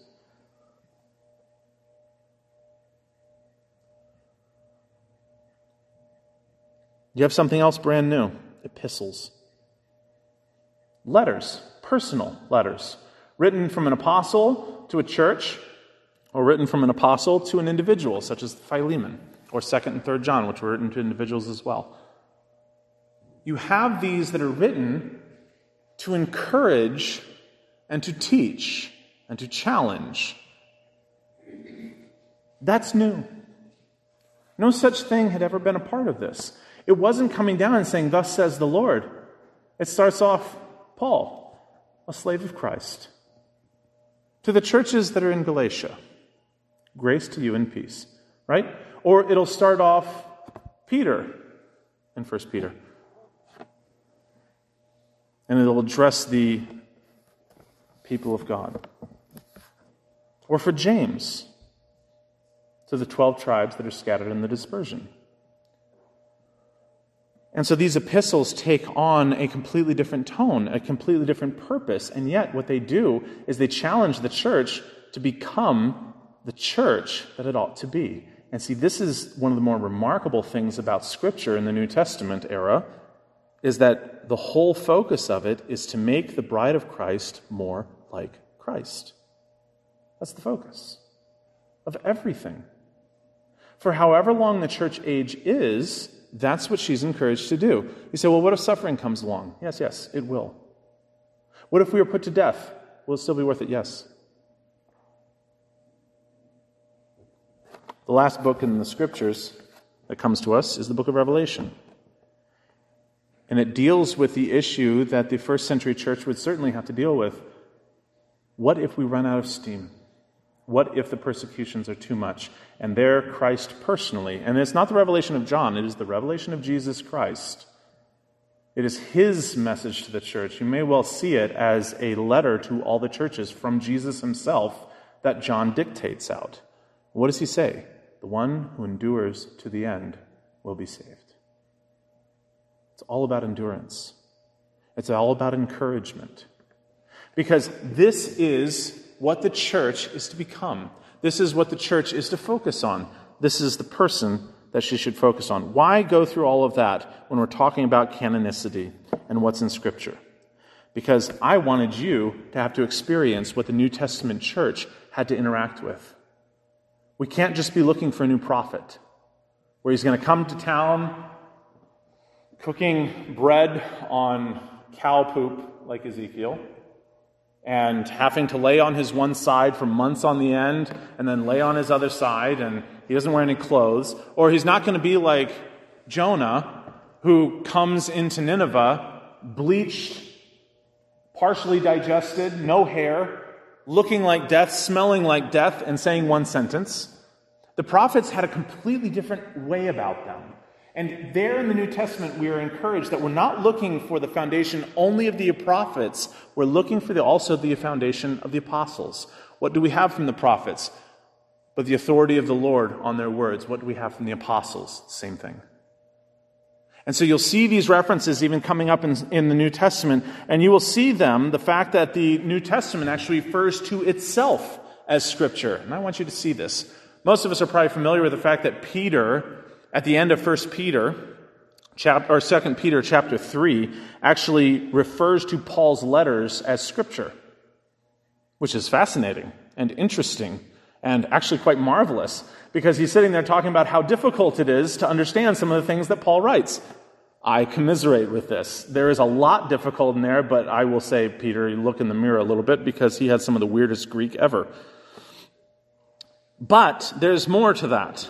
You have something else brand new. Epistles. Letters. personal letters, written from an apostle to a church, or written from an apostle to an individual, such as Philemon, or second and third John, which were written to individuals as well. You have these that are written to encourage and to teach and to challenge. That's new. No such thing had ever been a part of this. It wasn't coming down and saying, "Thus says the Lord." It starts off, Paul, a slave of Christ, to the churches that are in Galatia, grace to you and peace, right? Or it'll start off, Peter, in First Peter. And it'll address the people of God. Or for James, to the twelve tribes that are scattered in the dispersion. And so these epistles take on a completely different tone, a completely different purpose, and yet what they do is they challenge the church to become the church that it ought to be. And see, this is one of the more remarkable things about Scripture in the New Testament era, is that the whole focus of it is to make the bride of Christ more like Christ. That's the focus of everything. For however long the church age is, that's what she's encouraged to do. You say, well, what if suffering comes along? Yes, yes, it will. What if we were put to death? Will it still be worth it? Yes. The last book in the Scriptures that comes to us is the book of Revelation. And it deals with the issue that the first century church would certainly have to deal with. What if we run out of steam? What if the persecutions are too much? And there Christ personally, and it's not the revelation of John, it is the revelation of Jesus Christ. It is his message to the church. You may well see it as a letter to all the churches from Jesus himself that John dictates out. What does he say? The one who endures to the end will be saved. It's all about endurance. It's all about encouragement. Because this is what the church is to become. This is what the church is to focus on. This is the person that she should focus on. Why go through all of that when we're talking about canonicity and what's in Scripture? Because I wanted you to have to experience what the New Testament church had to interact with. We can't just be looking for a new prophet, where he's going to come to town cooking bread on cow poop like Ezekiel, and having to lay on his one side for months on the end, and then lay on his other side, and he doesn't wear any clothes. Or he's not going to be like Jonah, who comes into Nineveh, bleached, partially digested, no hair, looking like death, smelling like death, and saying one sentence. The prophets had a completely different way about them. And there in the New Testament, we are encouraged that we're not looking for the foundation only of the prophets. We're looking for the, also the foundation of the apostles. What do we have from the prophets? But the authority of the Lord on their words. What do we have from the apostles? Same thing. And so you'll see these references even coming up in, in the New Testament, and you will see them, the fact that the New Testament actually refers to itself as Scripture. And I want you to see this. Most of us are probably familiar with the fact that Peter, at the end of First Peter, chapter, or Second Peter chapter three, actually refers to Paul's letters as Scripture, which is fascinating and interesting and actually quite marvelous, because he's sitting there talking about how difficult it is to understand some of the things that Paul writes. I commiserate with this. There is a lot difficult in there, but I will say, Peter, you look in the mirror a little bit, because he had some of the weirdest Greek ever. But there's more to that.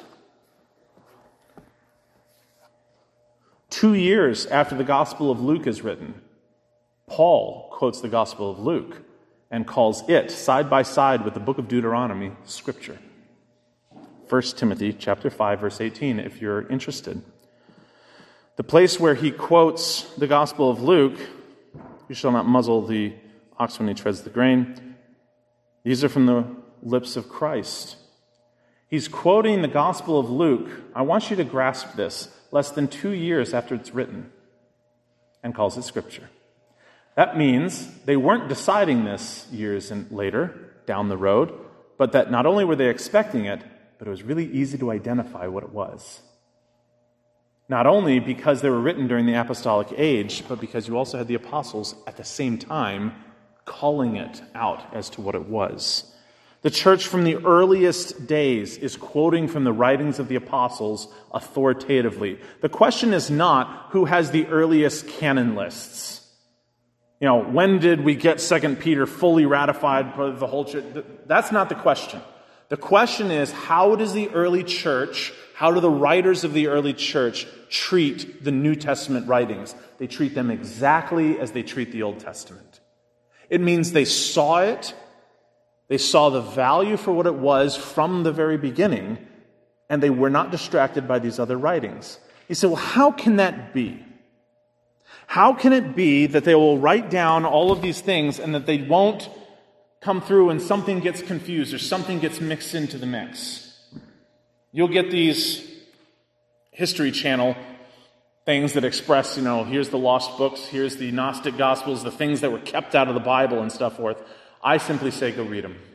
Two years after the Gospel of Luke is written, Paul quotes the Gospel of Luke and calls it, side by side with the book of Deuteronomy, Scripture. First Timothy chapter five, verse eighteen, if you're interested. The place where he quotes the Gospel of Luke, you shall not muzzle the ox when he treads the grain. These are from the lips of Christ. He's quoting the Gospel of Luke. I want you to grasp this. Less than two years after it's written, and calls it Scripture. That means they weren't deciding this years and later, down the road, but that not only were they expecting it, but it was really easy to identify what it was. Not only because they were written during the apostolic age, but because you also had the apostles at the same time calling it out as to what it was. The church from the earliest days is quoting from the writings of the apostles authoritatively. The question is not who has the earliest canon lists. You know, when did we get Second Peter fully ratified by the whole church? That's not the question. The question is, how does the early church, how do the writers of the early church treat the New Testament writings? They treat them exactly as they treat the Old Testament. It means they saw it, they saw the value for what it was from the very beginning, and they were not distracted by these other writings. You say, well, how can that be? How can it be that they will write down all of these things and that they won't come through and something gets confused or something gets mixed into the mix? You'll get these History Channel things that express, you know, here's the lost books, here's the Gnostic Gospels, the things that were kept out of the Bible and stuff forth. I simply say, go read them.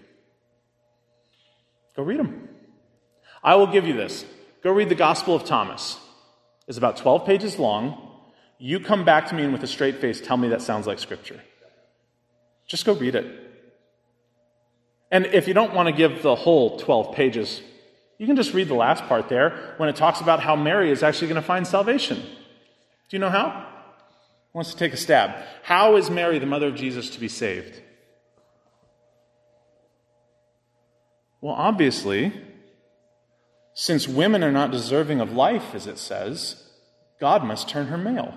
Go read them. I will give you this. Go read the Gospel of Thomas. It's about twelve pages long. You come back to me and with a straight face tell me that sounds like Scripture. Just go read it. And if you don't want to give the whole twelve pages, you can just read the last part there when it talks about how Mary is actually going to find salvation. Do you know how? Who wants to take a stab? How is Mary, the mother of Jesus, to be saved? Well, obviously, since women are not deserving of life, as it says, God must turn her male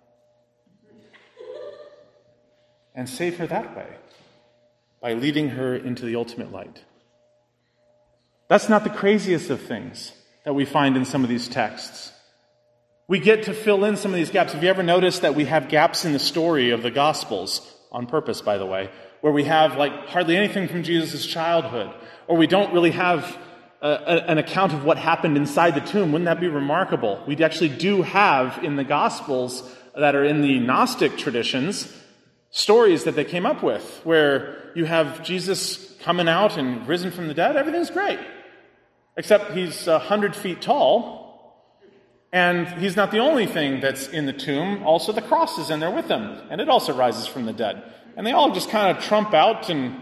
and save her that way by leading her into the ultimate light. That's not the craziest of things that we find in some of these texts. We get to fill in some of these gaps. Have you ever noticed that we have gaps in the story of the Gospels, on purpose, by the way, where we have like hardly anything from Jesus' childhood, or we don't really have a, a, an account of what happened inside the tomb? Wouldn't that be remarkable? We actually do have in the Gospels that are in the Gnostic traditions stories that they came up with, where you have Jesus coming out and risen from the dead. Everything's great. Except he's a hundred feet tall, and he's not the only thing that's in the tomb. Also, the cross is in there with him, and it also rises from the dead. And they all just kind of trump out, and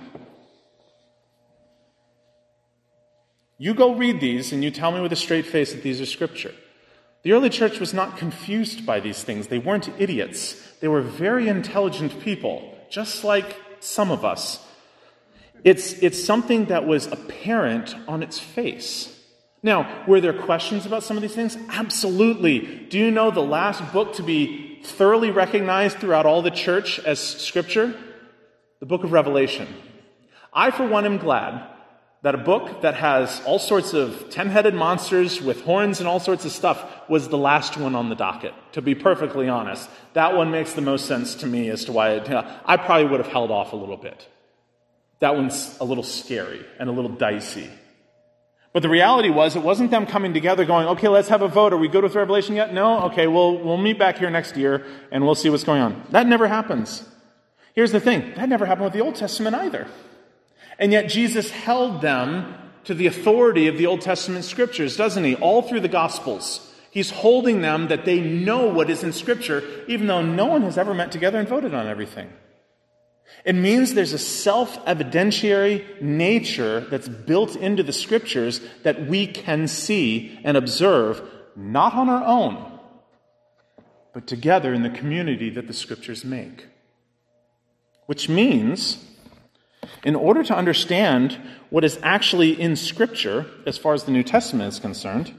you go read these, and you tell me with a straight face that these are Scripture. The early church was not confused by these things. They weren't idiots. They were very intelligent people, just like some of us. It's, it's something that was apparent on its face. Now, were there questions about some of these things? Absolutely. Do you know the last book to be thoroughly recognized throughout all the church as Scripture? The book of Revelation. I, for one, am glad that a book that has all sorts of ten-headed monsters with horns and all sorts of stuff was the last one on the docket, to be perfectly honest. That one makes the most sense to me as to why it, you know, I probably would have held off a little bit. That one's a little scary and a little dicey. But the reality was, it wasn't them coming together going, okay, let's have a vote. Are we good with Revelation yet? No? Okay, we'll, we'll meet back here next year and we'll see what's going on. That never happens. Here's the thing. That never happened with the Old Testament either. And yet Jesus held them to the authority of the Old Testament Scriptures, doesn't he? All through the Gospels. He's holding them that they know what is in Scripture, even though no one has ever met together and voted on everything. It means there's a self-evidentiary nature that's built into the Scriptures that we can see and observe, not on our own, but together in the community that the Scriptures make. Which means, in order to understand what is actually in Scripture, as far as the New Testament is concerned,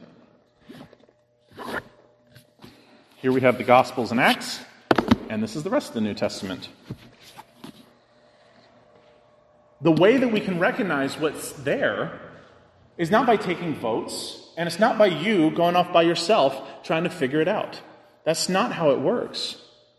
here we have the Gospels and Acts, and this is the rest of the New Testament. The way that we can recognize what's there is not by taking votes, and it's not by you going off by yourself trying to figure it out. That's not how it works.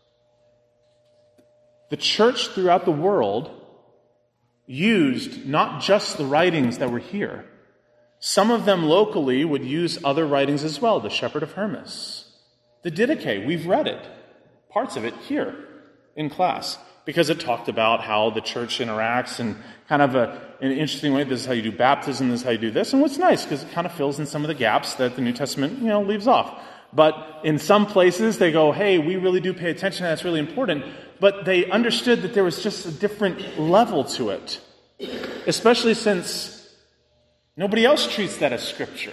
The church throughout the world used not just the writings that were here. Some of them locally would use other writings as well. The Shepherd of Hermas, the Didache, we've read it, parts of it here in class, because it talked about how the church interacts in kind of a, an interesting way. This is how you do baptism, this is how you do this. And what's nice, because it kind of fills in some of the gaps that the New Testament, you know, leaves off. But in some places they go, hey, we really do pay attention, that's really important. But they understood that there was just a different level to it, especially since nobody else treats that as Scripture.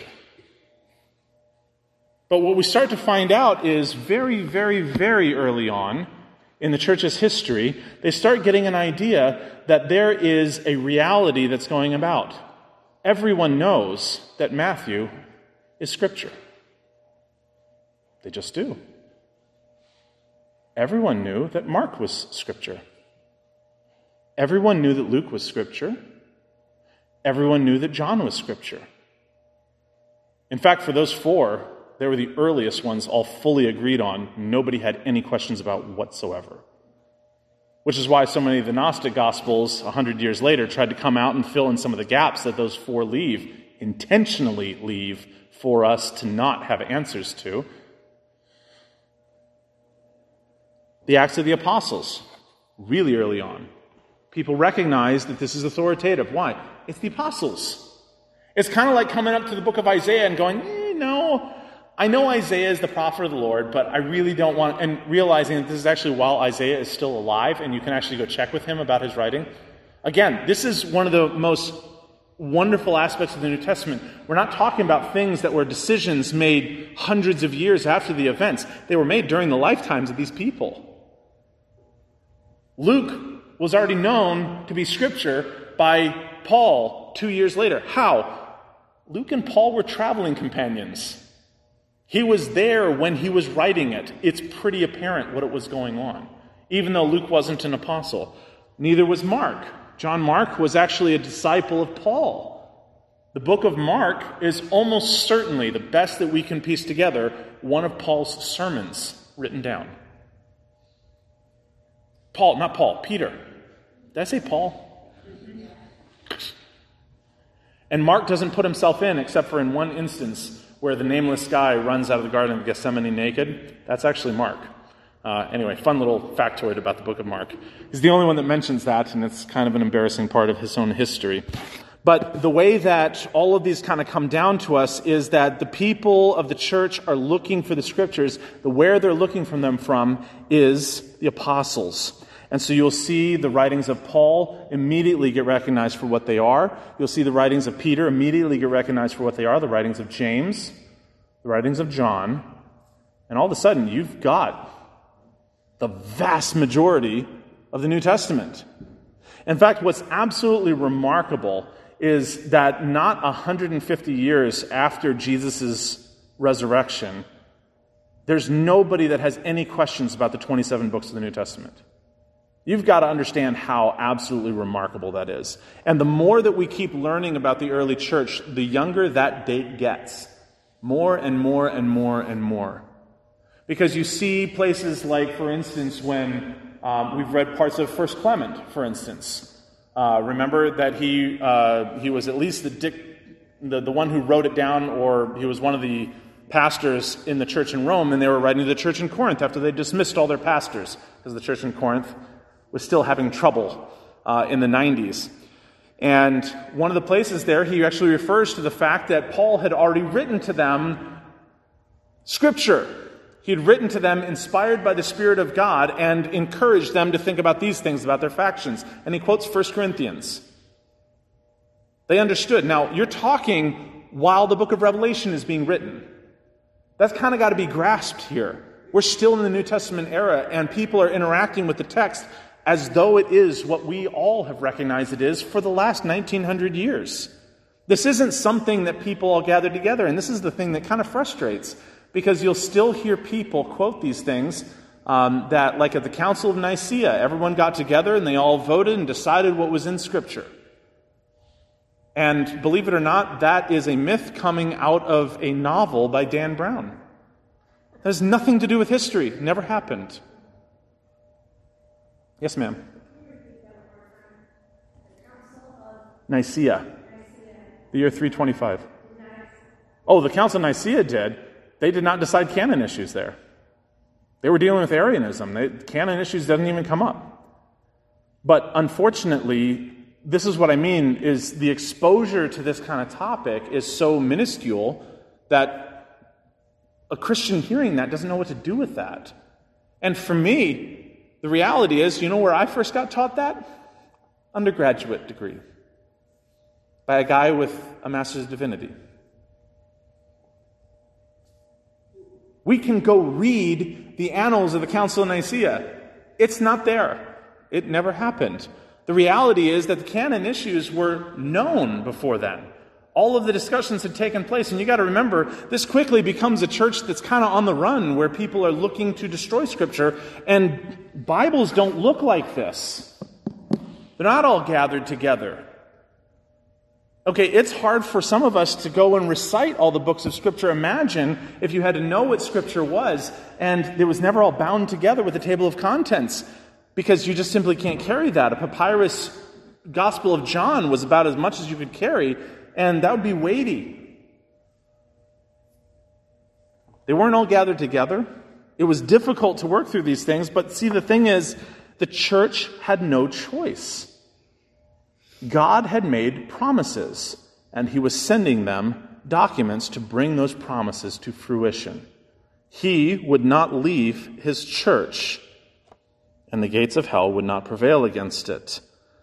But what we start to find out is very, very, very early on in the church's history, they start getting an idea that there is a reality that's going about. Everyone knows that Matthew is Scripture. They just do. Everyone knew that Mark was Scripture. Everyone knew that Luke was Scripture. Everyone knew that John was Scripture. In fact, for those four, they were the earliest ones all fully agreed on. Nobody had any questions about whatsoever. Which is why so many of the Gnostic Gospels, a hundred years later, tried to come out and fill in some of the gaps that those four leave, intentionally leave for us to not have answers to. The Acts of the Apostles, really early on. People recognize that this is authoritative. Why? It's the apostles. It's kind of like coming up to the book of Isaiah and going, eh, no, I know Isaiah is the prophet of the Lord, but I really don't want, and realizing that this is actually while Isaiah is still alive, and you can actually go check with him about his writing. Again, this is one of the most wonderful aspects of the New Testament. We're not talking about things that were decisions made hundreds of years after the events. They were made during the lifetimes of these people. Luke was already known to be Scripture by Paul two years later. How? Luke and Paul were traveling companions. He was there when he was writing it. It's pretty apparent what it was going on, even though Luke wasn't an apostle. Neither was Mark. John Mark was actually a disciple of Paul. The book of Mark is almost certainly the best that we can piece together, one of Paul's sermons written down. Paul, not Paul, Peter. Did I say Paul? And Mark doesn't put himself in except for in one instance where the nameless guy runs out of the Garden of Gethsemane naked. That's actually Mark. Uh, anyway, fun little factoid about the book of Mark. He's the only one that mentions that, and it's kind of an embarrassing part of his own history. But the way that all of these kind of come down to us is that the people of the church are looking for the Scriptures. The where they're looking from them from is the apostles. And so you'll see the writings of Paul immediately get recognized for what they are. You'll see the writings of Peter immediately get recognized for what they are. The writings of James, the writings of John. And all of a sudden, you've got the vast majority of the New Testament. In fact, what's absolutely remarkable is that not one hundred fifty years after Jesus' resurrection, there's nobody that has any questions about the twenty-seven books of the New Testament. You've got to understand how absolutely remarkable that is. And the more that we keep learning about the early church, the younger that date gets. More and more and more and more. Because you see places like, for instance, when um, we've read parts of First Clement, for instance. Uh, remember that he uh, he was at least the, dic- the the one who wrote it down, or he was one of the pastors in the church in Rome, and they were writing to the church in Corinth after they dismissed all their pastors, because the church in Corinth was still having trouble uh, in the nineties. And one of the places there, he actually refers to the fact that Paul had already written to them Scripture. He had written to them inspired by the Spirit of God and encouraged them to think about these things, about their factions. And he quotes First Corinthians. They understood. Now, you're talking while the book of Revelation is being written. That's kind of got to be grasped here. We're still in the New Testament era, and people are interacting with the text as though it is what we all have recognized it is for the last nineteen hundred years. This isn't something that people all gather together, and this is the thing that kind of frustrates, because you'll still hear people quote these things um, that, like at the Council of Nicaea, everyone got together and they all voted and decided what was in Scripture. And believe it or not, that is a myth coming out of a novel by Dan Brown. It has nothing to do with history. It never happened. Yes, ma'am. Nicaea. The year three twenty-five. Oh, the Council of Nicaea did. They did not decide canon issues there. They were dealing with Arianism. They, canon issues didn't even come up. But unfortunately, this is what I mean, is the exposure to this kind of topic is so minuscule that a Christian hearing that doesn't know what to do with that. And for me, the reality is, you know where I first got taught that? Undergraduate degree. By a guy with a Master's of Divinity. We can go read the annals of the Council of Nicaea. It's not there. It never happened. The reality is that the canon issues were known before then. All of the discussions had taken place, and you got to remember, this quickly becomes a church that's kind of on the run, where people are looking to destroy Scripture, and Bibles don't look like this. They're not all gathered together. Okay, it's hard for some of us to go and recite all the books of Scripture. Imagine if you had to know what Scripture was, and it was never all bound together with a table of contents, because you just simply can't carry that. A papyrus Gospel of John was about as much as you could carry, and that would be weighty. They weren't all gathered together. It was difficult to work through these things, but see, the thing is, the church had no choice. God had made promises, and he was sending them documents to bring those promises to fruition. He would not leave his church, and the gates of hell would not prevail against it.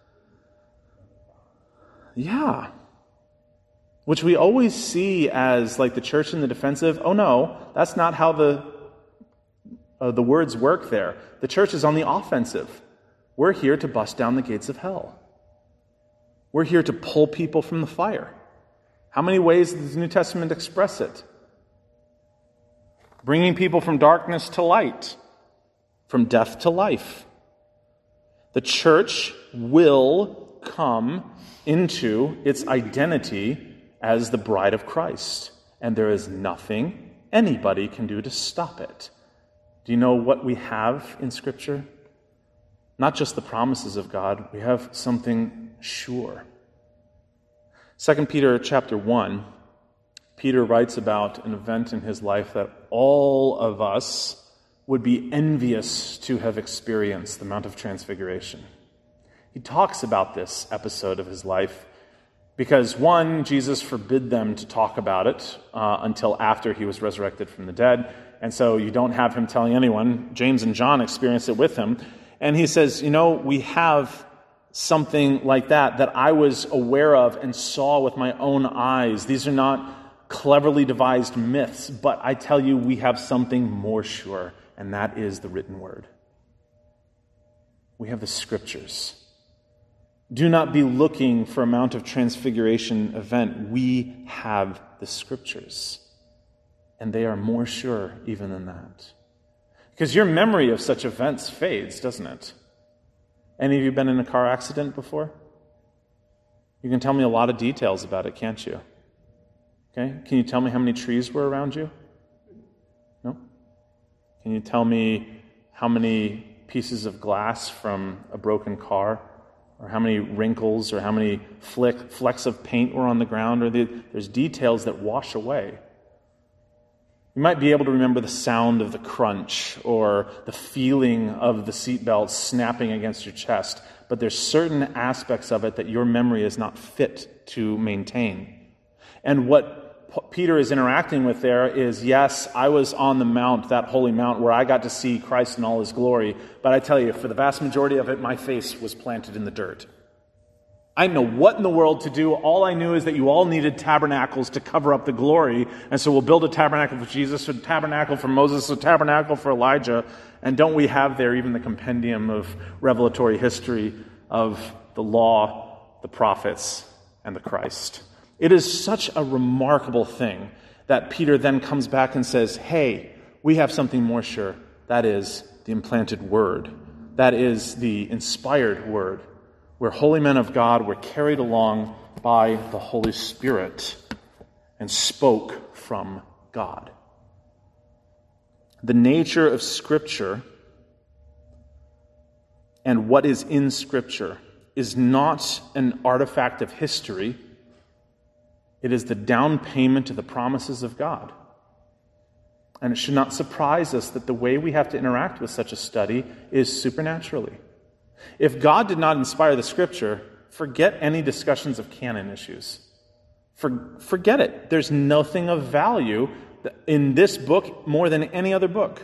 Yeah. Which we always see as like the church in the defensive. Oh no, that's not how the uh, the words work there. The church is on the offensive. We're here to bust down the gates of hell. We're here to pull people from the fire. How many ways does the New Testament express it? Bringing people from darkness to light, from death to life. The church will come into its identity as the bride of Christ, and there is nothing anybody can do to stop it. Do you know what we have in Scripture? Not just the promises of God, we have something sure. Second Peter chapter one, Peter writes about an event in his life that all of us would be envious to have experienced, the Mount of Transfiguration. He talks about this episode of his life because, one, Jesus forbid them to talk about it uh, until after he was resurrected from the dead, and so you don't have him telling anyone. James and John experienced it with him. And he says, you know, we have something like that that I was aware of and saw with my own eyes. These are not cleverly devised myths, but I tell you, we have something more sure, and that is the written word. We have the Scriptures. Do not be looking for a Mount of Transfiguration event. We have the Scriptures, and they are more sure even than that. Because your memory of such events fades, doesn't it? Any of you been in a car accident before? You can tell me a lot of details about it, can't you? Okay? Can you tell me how many trees were around you? No? Can you tell me how many pieces of glass from a broken car? Or how many wrinkles or how many flick, flecks of paint were on the ground? Or the, there's details that wash away. You might be able to remember the sound of the crunch or the feeling of the seatbelt snapping against your chest, but there's certain aspects of it that your memory is not fit to maintain. And what P- Peter is interacting with there is, yes, I was on the mount, that holy mount, where I got to see Christ in all his glory, but I tell you, for the vast majority of it, my face was planted in the dirt. I didn't know what in the world to do. All I knew is that you all needed tabernacles to cover up the glory. And so we'll build a tabernacle for Jesus, a tabernacle for Moses, a tabernacle for Elijah. And don't we have there even the compendium of revelatory history of the law, the prophets, and the Christ? It is such a remarkable thing that Peter then comes back and says, hey, we have something more sure. That is the implanted word. That is the inspired word, where holy men of God were carried along by the Holy Spirit and spoke from God. The nature of Scripture and what is in Scripture is not an artifact of history. It is the down payment to the promises of God. And it should not surprise us that the way we have to interact with such a study is supernaturally. If God did not inspire the Scripture, forget any discussions of canon issues. For, forget it. There's nothing of value in this book more than any other book.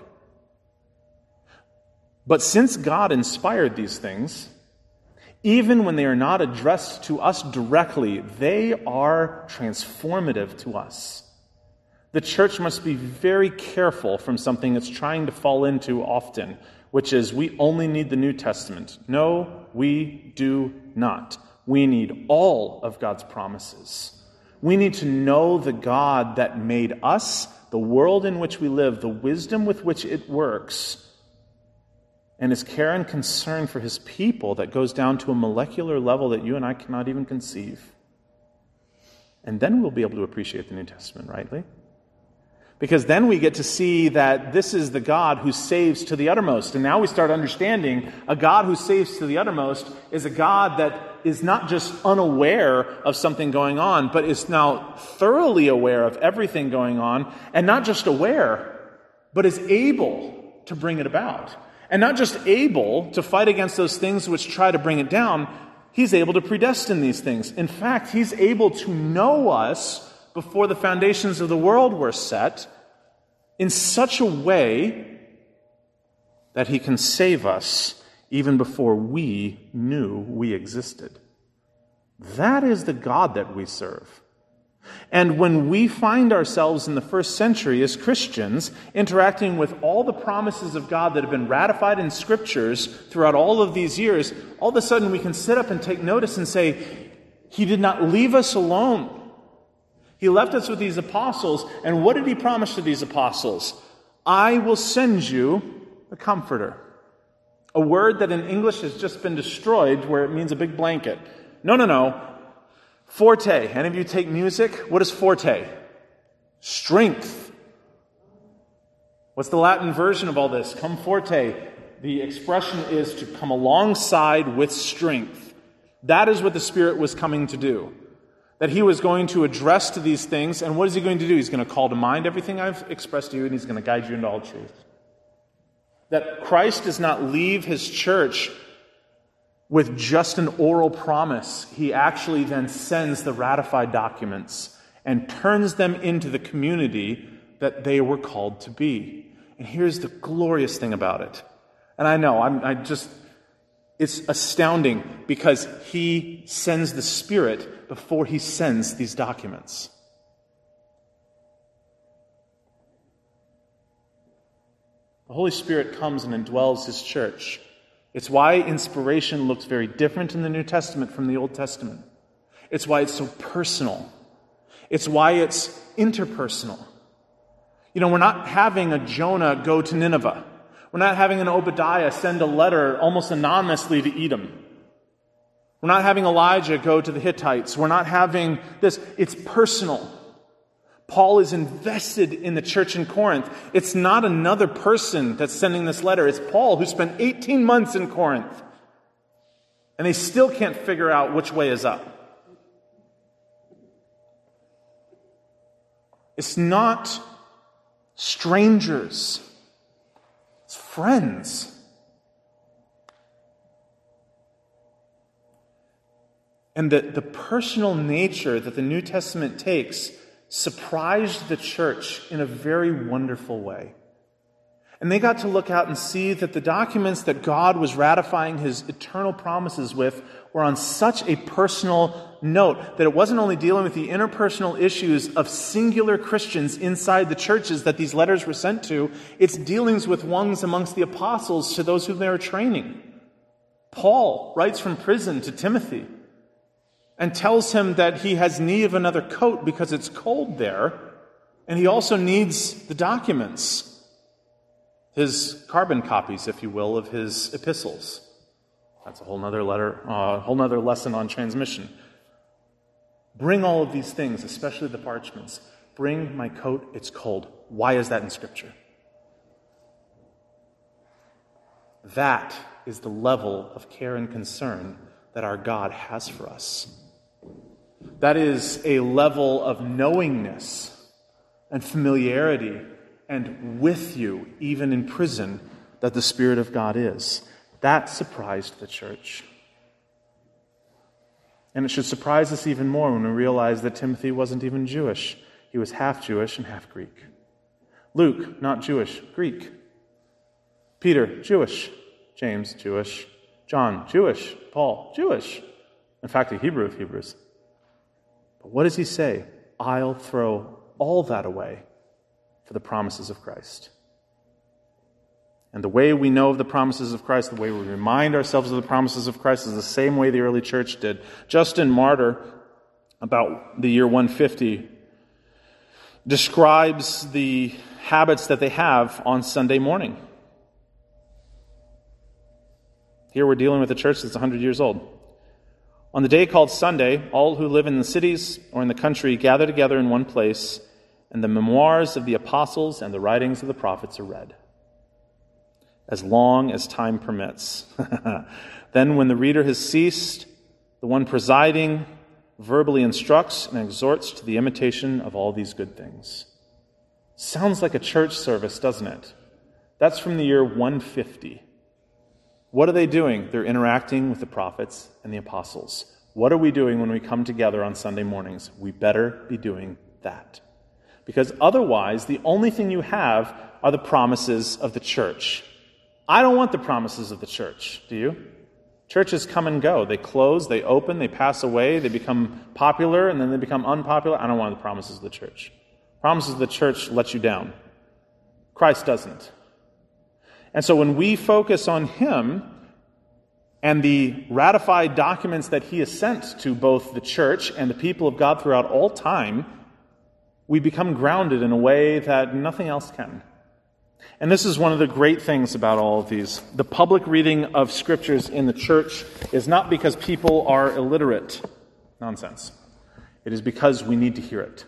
But since God inspired these things, even when they are not addressed to us directly, they are transformative to us. The church must be very careful from something it's trying to fall into often, which is we only need the New Testament. No, we do not. We need all of God's promises. We need to know the God that made us, the world in which we live, the wisdom with which it works, and his care and concern for his people that goes down to a molecular level that you and I cannot even conceive. And then we'll be able to appreciate the New Testament rightly. Because then we get to see that this is the God who saves to the uttermost. And now we start understanding a God who saves to the uttermost is a God that is not just unaware of something going on, but is now thoroughly aware of everything going on, and not just aware, but is able to bring it about. And not just able to fight against those things which try to bring it down, he's able to predestine these things. In fact, he's able to know us before the foundations of the world were set in such a way that he can save us even before we knew we existed. That is the God that we serve. And when we find ourselves in the first century as Christians interacting with all the promises of God that have been ratified in Scriptures throughout all of these years, all of a sudden we can sit up and take notice and say, he did not leave us alone. He left us with these apostles, and what did he promise to these apostles? I will send you the Comforter. A word that in English has just been destroyed where it means a big blanket. No, no, no. Forte. Any of you take music? What is forte? Strength. What's the Latin version of all this? Come forte. The expression is to come alongside with strength. That is what the Spirit was coming to do. That he was going to address to these things, and what is he going to do? He's going to call to mind everything I've expressed to you, and he's going to guide you into all truth. That Christ does not leave his church with just an oral promise. He actually then sends the ratified documents and turns them into the community that they were called to be. And here's the glorious thing about it. And I know, I'm, I just, it's astounding because he sends the Spirit before he sends these documents. The Holy Spirit comes and indwells his church. It's why inspiration looks very different in the New Testament from the Old Testament. It's why it's so personal. It's why it's interpersonal. You know, we're not having a Jonah go to Nineveh. We're not having an Obadiah send a letter almost anonymously to Edom. We're not having Elijah go to the Hittites. We're not having this. It's personal. Paul is invested in the church in Corinth. It's not another person that's sending this letter. It's Paul, who spent eighteen months in Corinth. And they still can't figure out which way is up. It's not strangers. It's friends. And the, the personal nature that the New Testament takes surprised the church in a very wonderful way. And they got to look out and see that the documents that God was ratifying his eternal promises with were on such a personal note that it wasn't only dealing with the interpersonal issues of singular Christians inside the churches that these letters were sent to, it's dealings with ones amongst the apostles to those whom they were training. Paul writes from prison to Timothy and tells him that he has need of another coat because it's cold there, and he also needs the documents, his carbon copies, if you will, of his epistles. That's a whole other letter, a uh, whole other lesson on transmission. Bring all of these things, especially the parchments. Bring my coat, it's cold. Why is that in Scripture? That is the level of care and concern that our God has for us. That is a level of knowingness and familiarity and with you, even in prison, that the Spirit of God is. That surprised the church. And it should surprise us even more when we realize that Timothy wasn't even Jewish. He was half Jewish and half Greek. Luke, not Jewish, Greek. Peter, Jewish. James, Jewish. John, Jewish. Paul, Jewish. In fact, a Hebrew of Hebrews. But what does he say? I'll throw all that away for the promises of Christ. And the way we know of the promises of Christ, the way we remind ourselves of the promises of Christ, is the same way the early church did. Justin Martyr, about the year one fifty, describes the habits that they have on Sunday morning. Here we're dealing with a church that's one hundred years old. On the day called Sunday, all who live in the cities or in the country gather together in one place, and the memoirs of the apostles and the writings of the prophets are read, as long as time permits. Then when the reader has ceased, the one presiding verbally instructs and exhorts to the imitation of all these good things. Sounds like a church service, doesn't it? That's from the year one fifty. What are they doing? They're interacting with the prophets and the apostles. What are we doing when we come together on Sunday mornings? We better be doing that. Because otherwise, the only thing you have are the promises of the church. I don't want the promises of the church, do you? Churches come and go. They close, they open, they pass away, they become popular, and then they become unpopular. I don't want the promises of the church. Promises of the church let you down. Christ doesn't. And so when we focus on Him and the ratified documents that He has sent to both the church and the people of God throughout all time, we become grounded in a way that nothing else can. And this is one of the great things about all of these. The public reading of scriptures in the church is not because people are illiterate. Nonsense. It is because we need to hear it.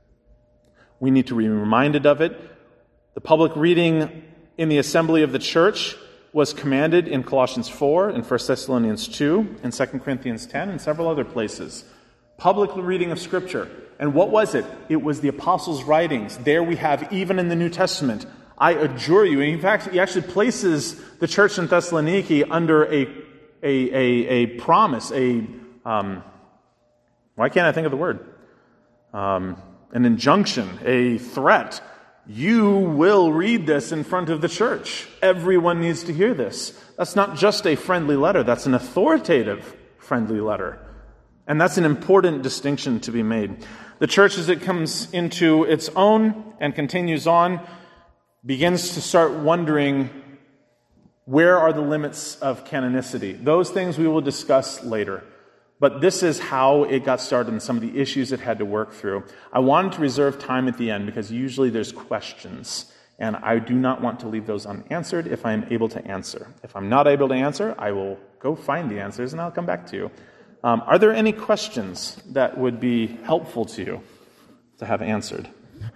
We need to be reminded of it. The public reading in the assembly of the church was commanded in Colossians four, in First Thessalonians two, in Second Corinthians ten, and several other places. Public reading of Scripture. And what was it? It was the apostles' writings. There we have, even in the New Testament, I adjure you. In fact, he actually places the church in Thessaloniki under a a, a, a promise, a, um, why can't I think of the word? Um, an injunction, a threat. You will read this in front of the church. Everyone needs to hear this. That's not just a friendly letter. That's an authoritative friendly letter. And that's an important distinction to be made. The church, as it comes into its own and continues on, begins to start wondering, where are the limits of canonicity? Those things we will discuss later. But this is how it got started and some of the issues it had to work through. I wanted to reserve time at the end because usually there's questions. And I do not want to leave those unanswered if I am able to answer. If I'm not able to answer, I will go find the answers and I'll come back to you. Um, are there any questions that would be helpful to you to have answered?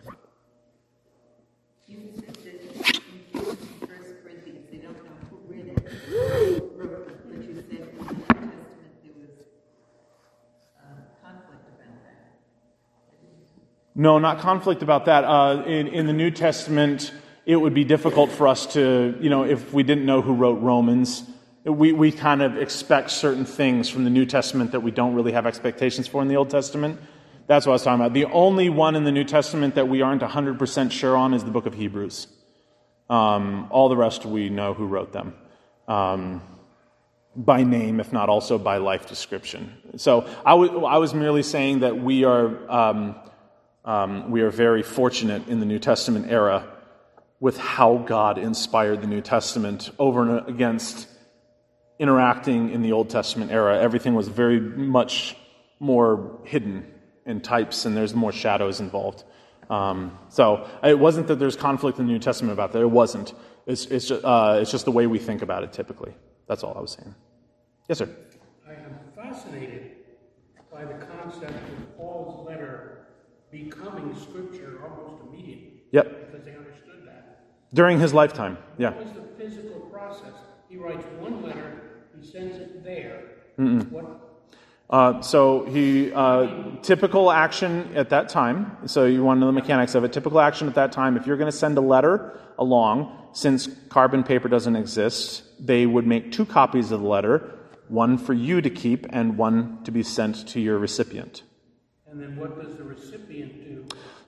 No, not conflict about that. Uh, in, in the New Testament, it would be difficult for us to, you know, if we didn't know who wrote Romans, we, we kind of expect certain things from the New Testament that we don't really have expectations for in the Old Testament. That's what I was talking about. The only one in the New Testament that we aren't one hundred percent sure on is the book of Hebrews. Um, all the rest we know who wrote them. Um, by name, if not also by life description. So I, w- I was merely saying that we are... Um, Um, we are very fortunate in the New Testament era with how God inspired the New Testament over and against interacting in the Old Testament era. Everything was very much more hidden in types, and there's more shadows involved. Um, so it wasn't that there's conflict in the New Testament about that. It wasn't. It's, it's, just, uh, it's just the way we think about it typically. That's all I was saying. Yes, sir? I am fascinated by the concept of Paul's letter becoming Scripture almost immediately. Yep. Because they understood that. During his lifetime, yeah. What was the physical process? He writes one letter, he sends it there. Mm-mm. What? Uh, so he, uh, typical action at that time, so you want to know the mechanics of it, typical action at that time, if you're going to send a letter along, since carbon paper doesn't exist, they would make two copies of the letter, one for you to keep and one to be sent to your recipient. And then what does the recipient do?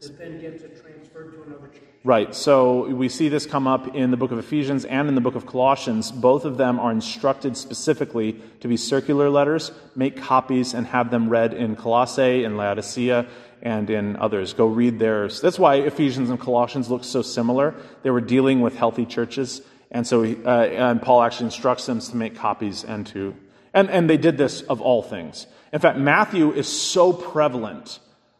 that then gets it transferred to another church. Right. So we see this come up in the book of Ephesians and in the book of Colossians. Both of them are instructed specifically to be circular letters, make copies, and have them read in Colossae, in Laodicea, and in others. Go read theirs. That's why Ephesians and Colossians look so similar. They were dealing with healthy churches, and so uh, and Paul actually instructs them to make copies and to and and they did this of all things. In fact, Matthew is so prevalent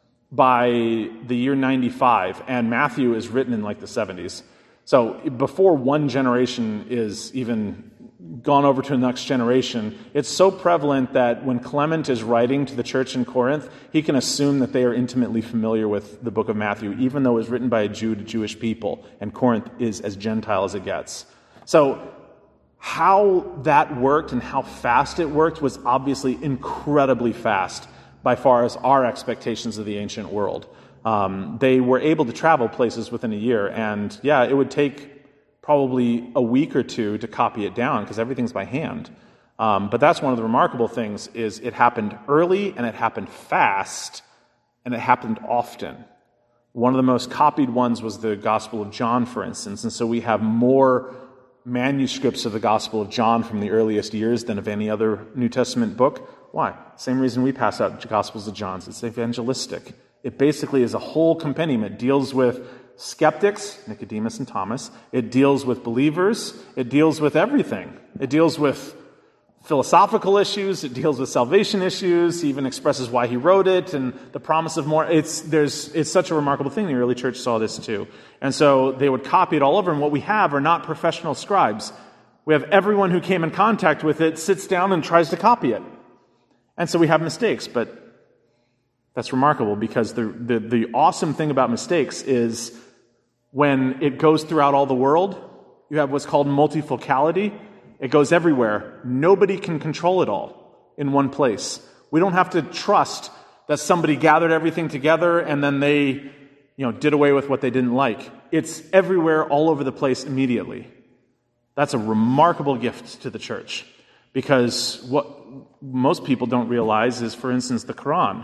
by the year ninety-five, and Matthew is written in like the seventies. So before one generation is even gone over to the next generation, it's so prevalent that when Clement is writing to the church in Corinth, he can assume that they are intimately familiar with the book of Matthew, even though it was written by a Jew to Jewish people, and Corinth is as Gentile as it gets. So how that worked and how fast it worked was obviously incredibly fast by far as our expectations of the ancient world. Um, they were able to travel places within a year, and yeah, it would take probably a week or two to copy it down because everything's by hand. Um, but that's one of the remarkable things is it happened early and it happened fast and it happened often. One of the most copied ones was the Gospel of John, for instance, and so we have more manuscripts of the Gospel of John from the earliest years than of any other New Testament book. Why? Same reason we pass out Gospels of John. It's evangelistic. It basically is a whole compendium. It deals with skeptics, Nicodemus and Thomas. It deals with believers. It deals with everything. It deals with philosophical issues. It deals with salvation issues. He even expresses why he wrote it and the promise of more. It's there's it's such a remarkable thing. The early church saw this too. And so they would copy it all over. And what we have are not professional scribes. We have everyone who came in contact with it sits down and tries to copy it. And so we have mistakes, but that's remarkable because the, the, the awesome thing about mistakes is when it goes throughout all the world, you have what's called multifocality. It goes everywhere. Nobody can control it all in one place. We don't have to trust that somebody gathered everything together and then they, you know, did away with what they didn't like. It's everywhere, all over the place immediately. That's a remarkable gift to the church because what most people don't realize is, for instance, the Quran.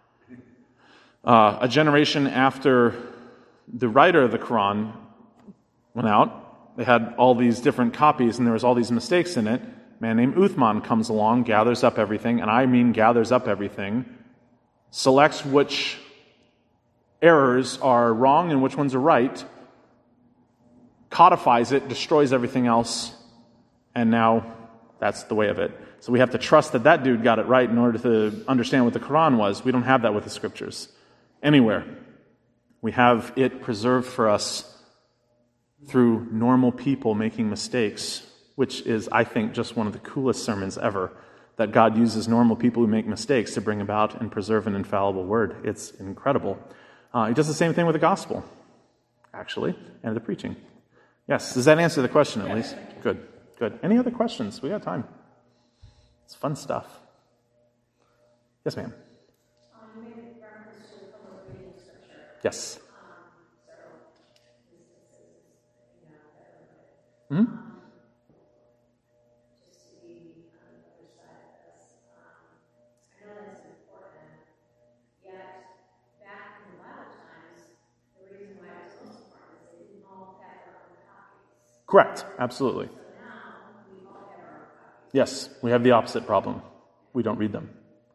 Uh, a generation after the writer of the Quran went out, they had all these different copies and there was all these mistakes in it. A man named Uthman comes along, gathers up everything, and I mean gathers up everything, selects which errors are wrong and which ones are right, codifies it, destroys everything else, and now that's the way of it. So we have to trust that that dude got it right in order to understand what the Quran was. We don't have that with the scriptures anywhere. We have it preserved for us through normal people making mistakes, which is, I think, just one of the coolest sermons ever, that God uses normal people who make mistakes to bring about and preserve an infallible word. It's incredible. Uh, he does the same thing with the gospel, actually, and the preaching. Yes, does that answer the question at least? Good, good. Any other questions? We got time. It's fun stuff. Yes, ma'am. Um, you made reference to a couple of reading scripture. Yes. Um, several instances, you know, that are Mm-hmm. um, just to be on the other side of this. Um, I know that's important, yet back in the Bible times, the reason why it was most important is they didn't all have their own copies. Correct. Absolutely. So now we all have our own copies. Yes, we have the opposite problem. We don't read them.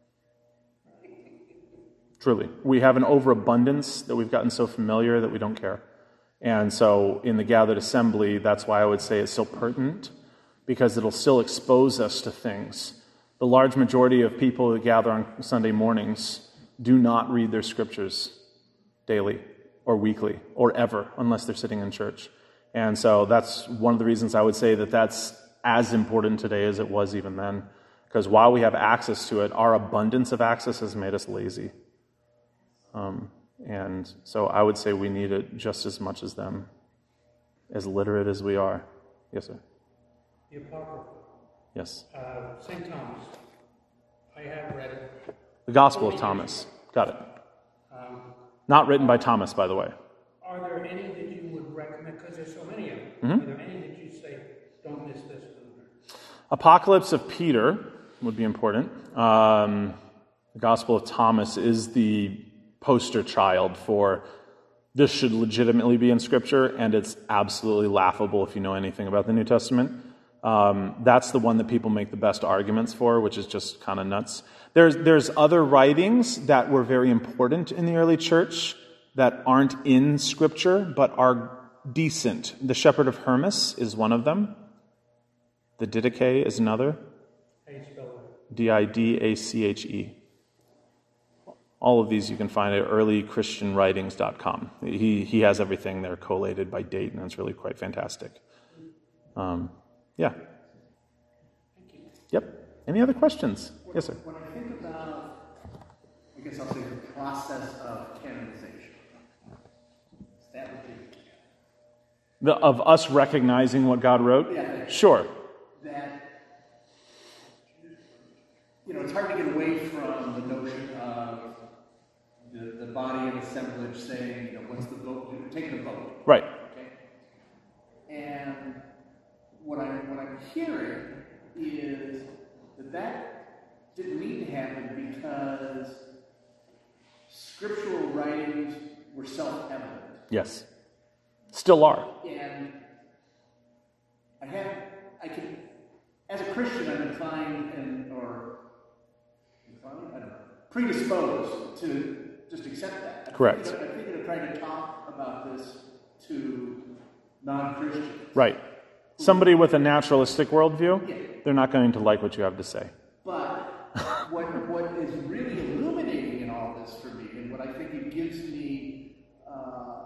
Truly. We have an overabundance that we've gotten so familiar that we don't care. And so in the gathered assembly, that's why I would say it's so pertinent, because it'll still expose us to things. The large majority of people that gather on Sunday mornings do not read their scriptures daily or weekly or ever unless they're sitting in church. And so that's one of the reasons I would say that that's as important today as it was even then. Because while we have access to it, our abundance of access has made us lazy. Um, and so I would say we need it just as much as them, as literate as we are. Yes, sir? The Apocrypha. Yes. Uh, Saint Thomas. I have read it. The Gospel of Thomas. Got it. Um, Not written by Thomas, by the way. are there any that you would recommend? Because there's so many of them. Mm-hmm. Are there any that you say, don't miss this one? Apocalypse of Peter would be important. Um, the Gospel of Thomas is the poster child for this should legitimately be in Scripture, and it's absolutely laughable if you know anything about the New Testament. Um, that's the one that people make the best arguments for, which is just kind of nuts. There's, there's other writings that were very important in the early church that aren't in Scripture, but are decent. The Shepherd of Hermas is one of them. The Didache is another. How you spell that? D I D A C H E. All of these you can find at early christian writings dot com. He, he has everything there collated by date, and it's really quite fantastic. Um, yeah. Thank you. Yep. Any other questions? When, Yes, sir. When I think about, I guess I'll say the process of canonization, establishing The, of us recognizing what God wrote? Yeah. Sure. that, you know, it's hard to get away from the notion of the, the body and assemblage saying, you know, what's the vote? You're taking a vote. Right. Okay? And what, I, what I'm hearing is that that didn't need to happen because scriptural writings were self-evident. Yes. Still are. And I have, I can, as a Christian, I'm inclined and, or, inclined, I don't know, predisposed to just accept that. I'm Correct. Thinking of, I'm thinking of trying to talk about this to non-Christians. Right. Somebody with a naturalistic worldview, Yeah. they're not going to like what you have to say. But what, what is really illuminating in all this for me, and what I think it gives me uh,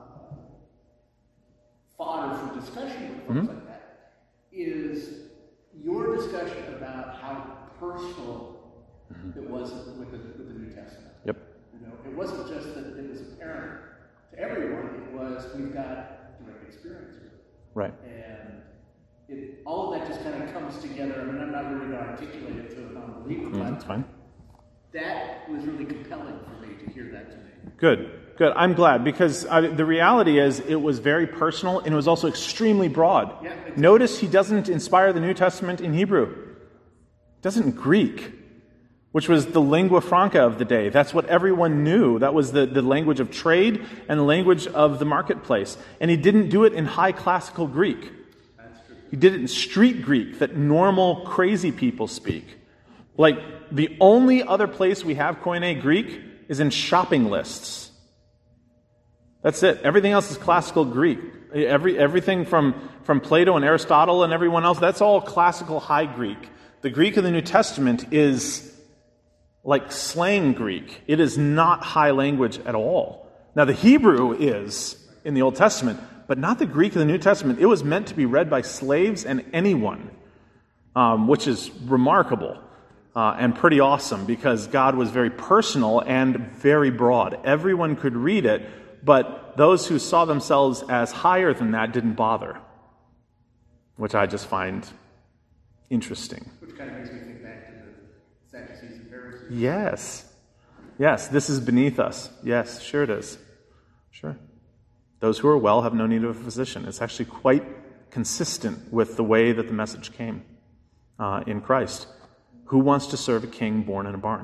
fodder for discussion with folks Mm-hmm. like that, is your discussion about how personal Mm-hmm. it was with the, with the New Testament. Yep. You know, it wasn't just that it was apparent to everyone, it was we've got direct experience with it. Right. And it, all of that just kind of comes together. I mean, I'm not really going to articulate it to a non-believer, Mm, but that's fine. that was really compelling for me to hear that today. Good. Good. I'm glad, because I, the reality is it was very personal, and it was also extremely broad. Yeah, exactly. Notice he doesn't inspire the New Testament in Hebrew. He doesn't in Greek, which was the lingua franca of the day. That's what everyone knew. That was the, the language of trade and the language of the marketplace. And he didn't do it in high classical Greek. That's true. He did it in street Greek that normal crazy people speak. Like, the only other place we have Koine Greek is in shopping lists. That's it. Everything else is classical Greek. Every, everything from, from Plato and Aristotle and everyone else, that's all classical high Greek. The Greek of the New Testament is like slang Greek. It is not high language at all. Now, the Hebrew is in the Old Testament, but not the Greek of the New Testament. It was meant to be read by slaves and anyone, um, which is remarkable uh, and pretty awesome, because God was very personal and very broad. Everyone could read it, but those who saw themselves as higher than that didn't bother, which I just find interesting. Which kind of makes me think back to the Sadducees and Pharisees. Yes. Yes, this is beneath us. Yes, sure it is. Sure. Those who are well have no need of a physician. It's actually quite consistent with the way that the message came uh, in Christ. Who wants to serve a king born in a barn?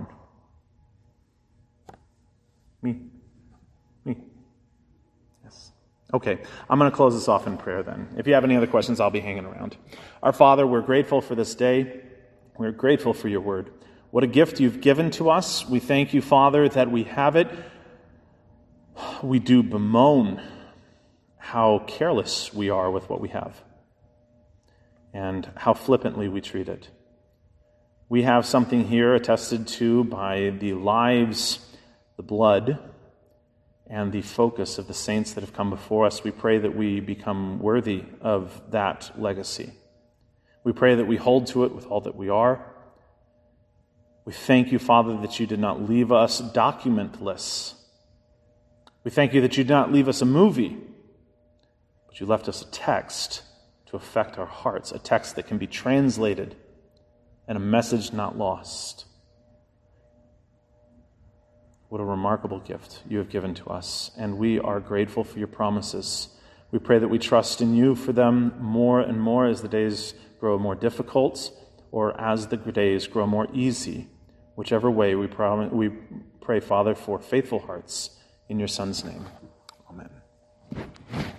Me. Me. Yes. Okay, I'm going to close this off in prayer then. If you have any other questions, I'll be hanging around. Our Father, we're grateful for this day. We're grateful for your word. What a gift you've given to us. We thank you, Father, that we have it. We do bemoan how careless we are with what we have and how flippantly we treat it. We have something here attested to by the lives, the blood, and the focus of the saints that have come before us. We pray that we become worthy of that legacy. We pray that we hold to it with all that we are. We thank you, Father, that you did not leave us documentless. We thank you that you did not leave us a movie, but you left us a text to affect our hearts, a text that can be translated and a message not lost. What a remarkable gift you have given to us, and we are grateful for your promises. We pray that we trust in you for them more and more as the days grow more difficult or as the days grow more easy. Whichever way, we, prom- we pray, Father, for faithful hearts in your Son's name. Amen. Thank you.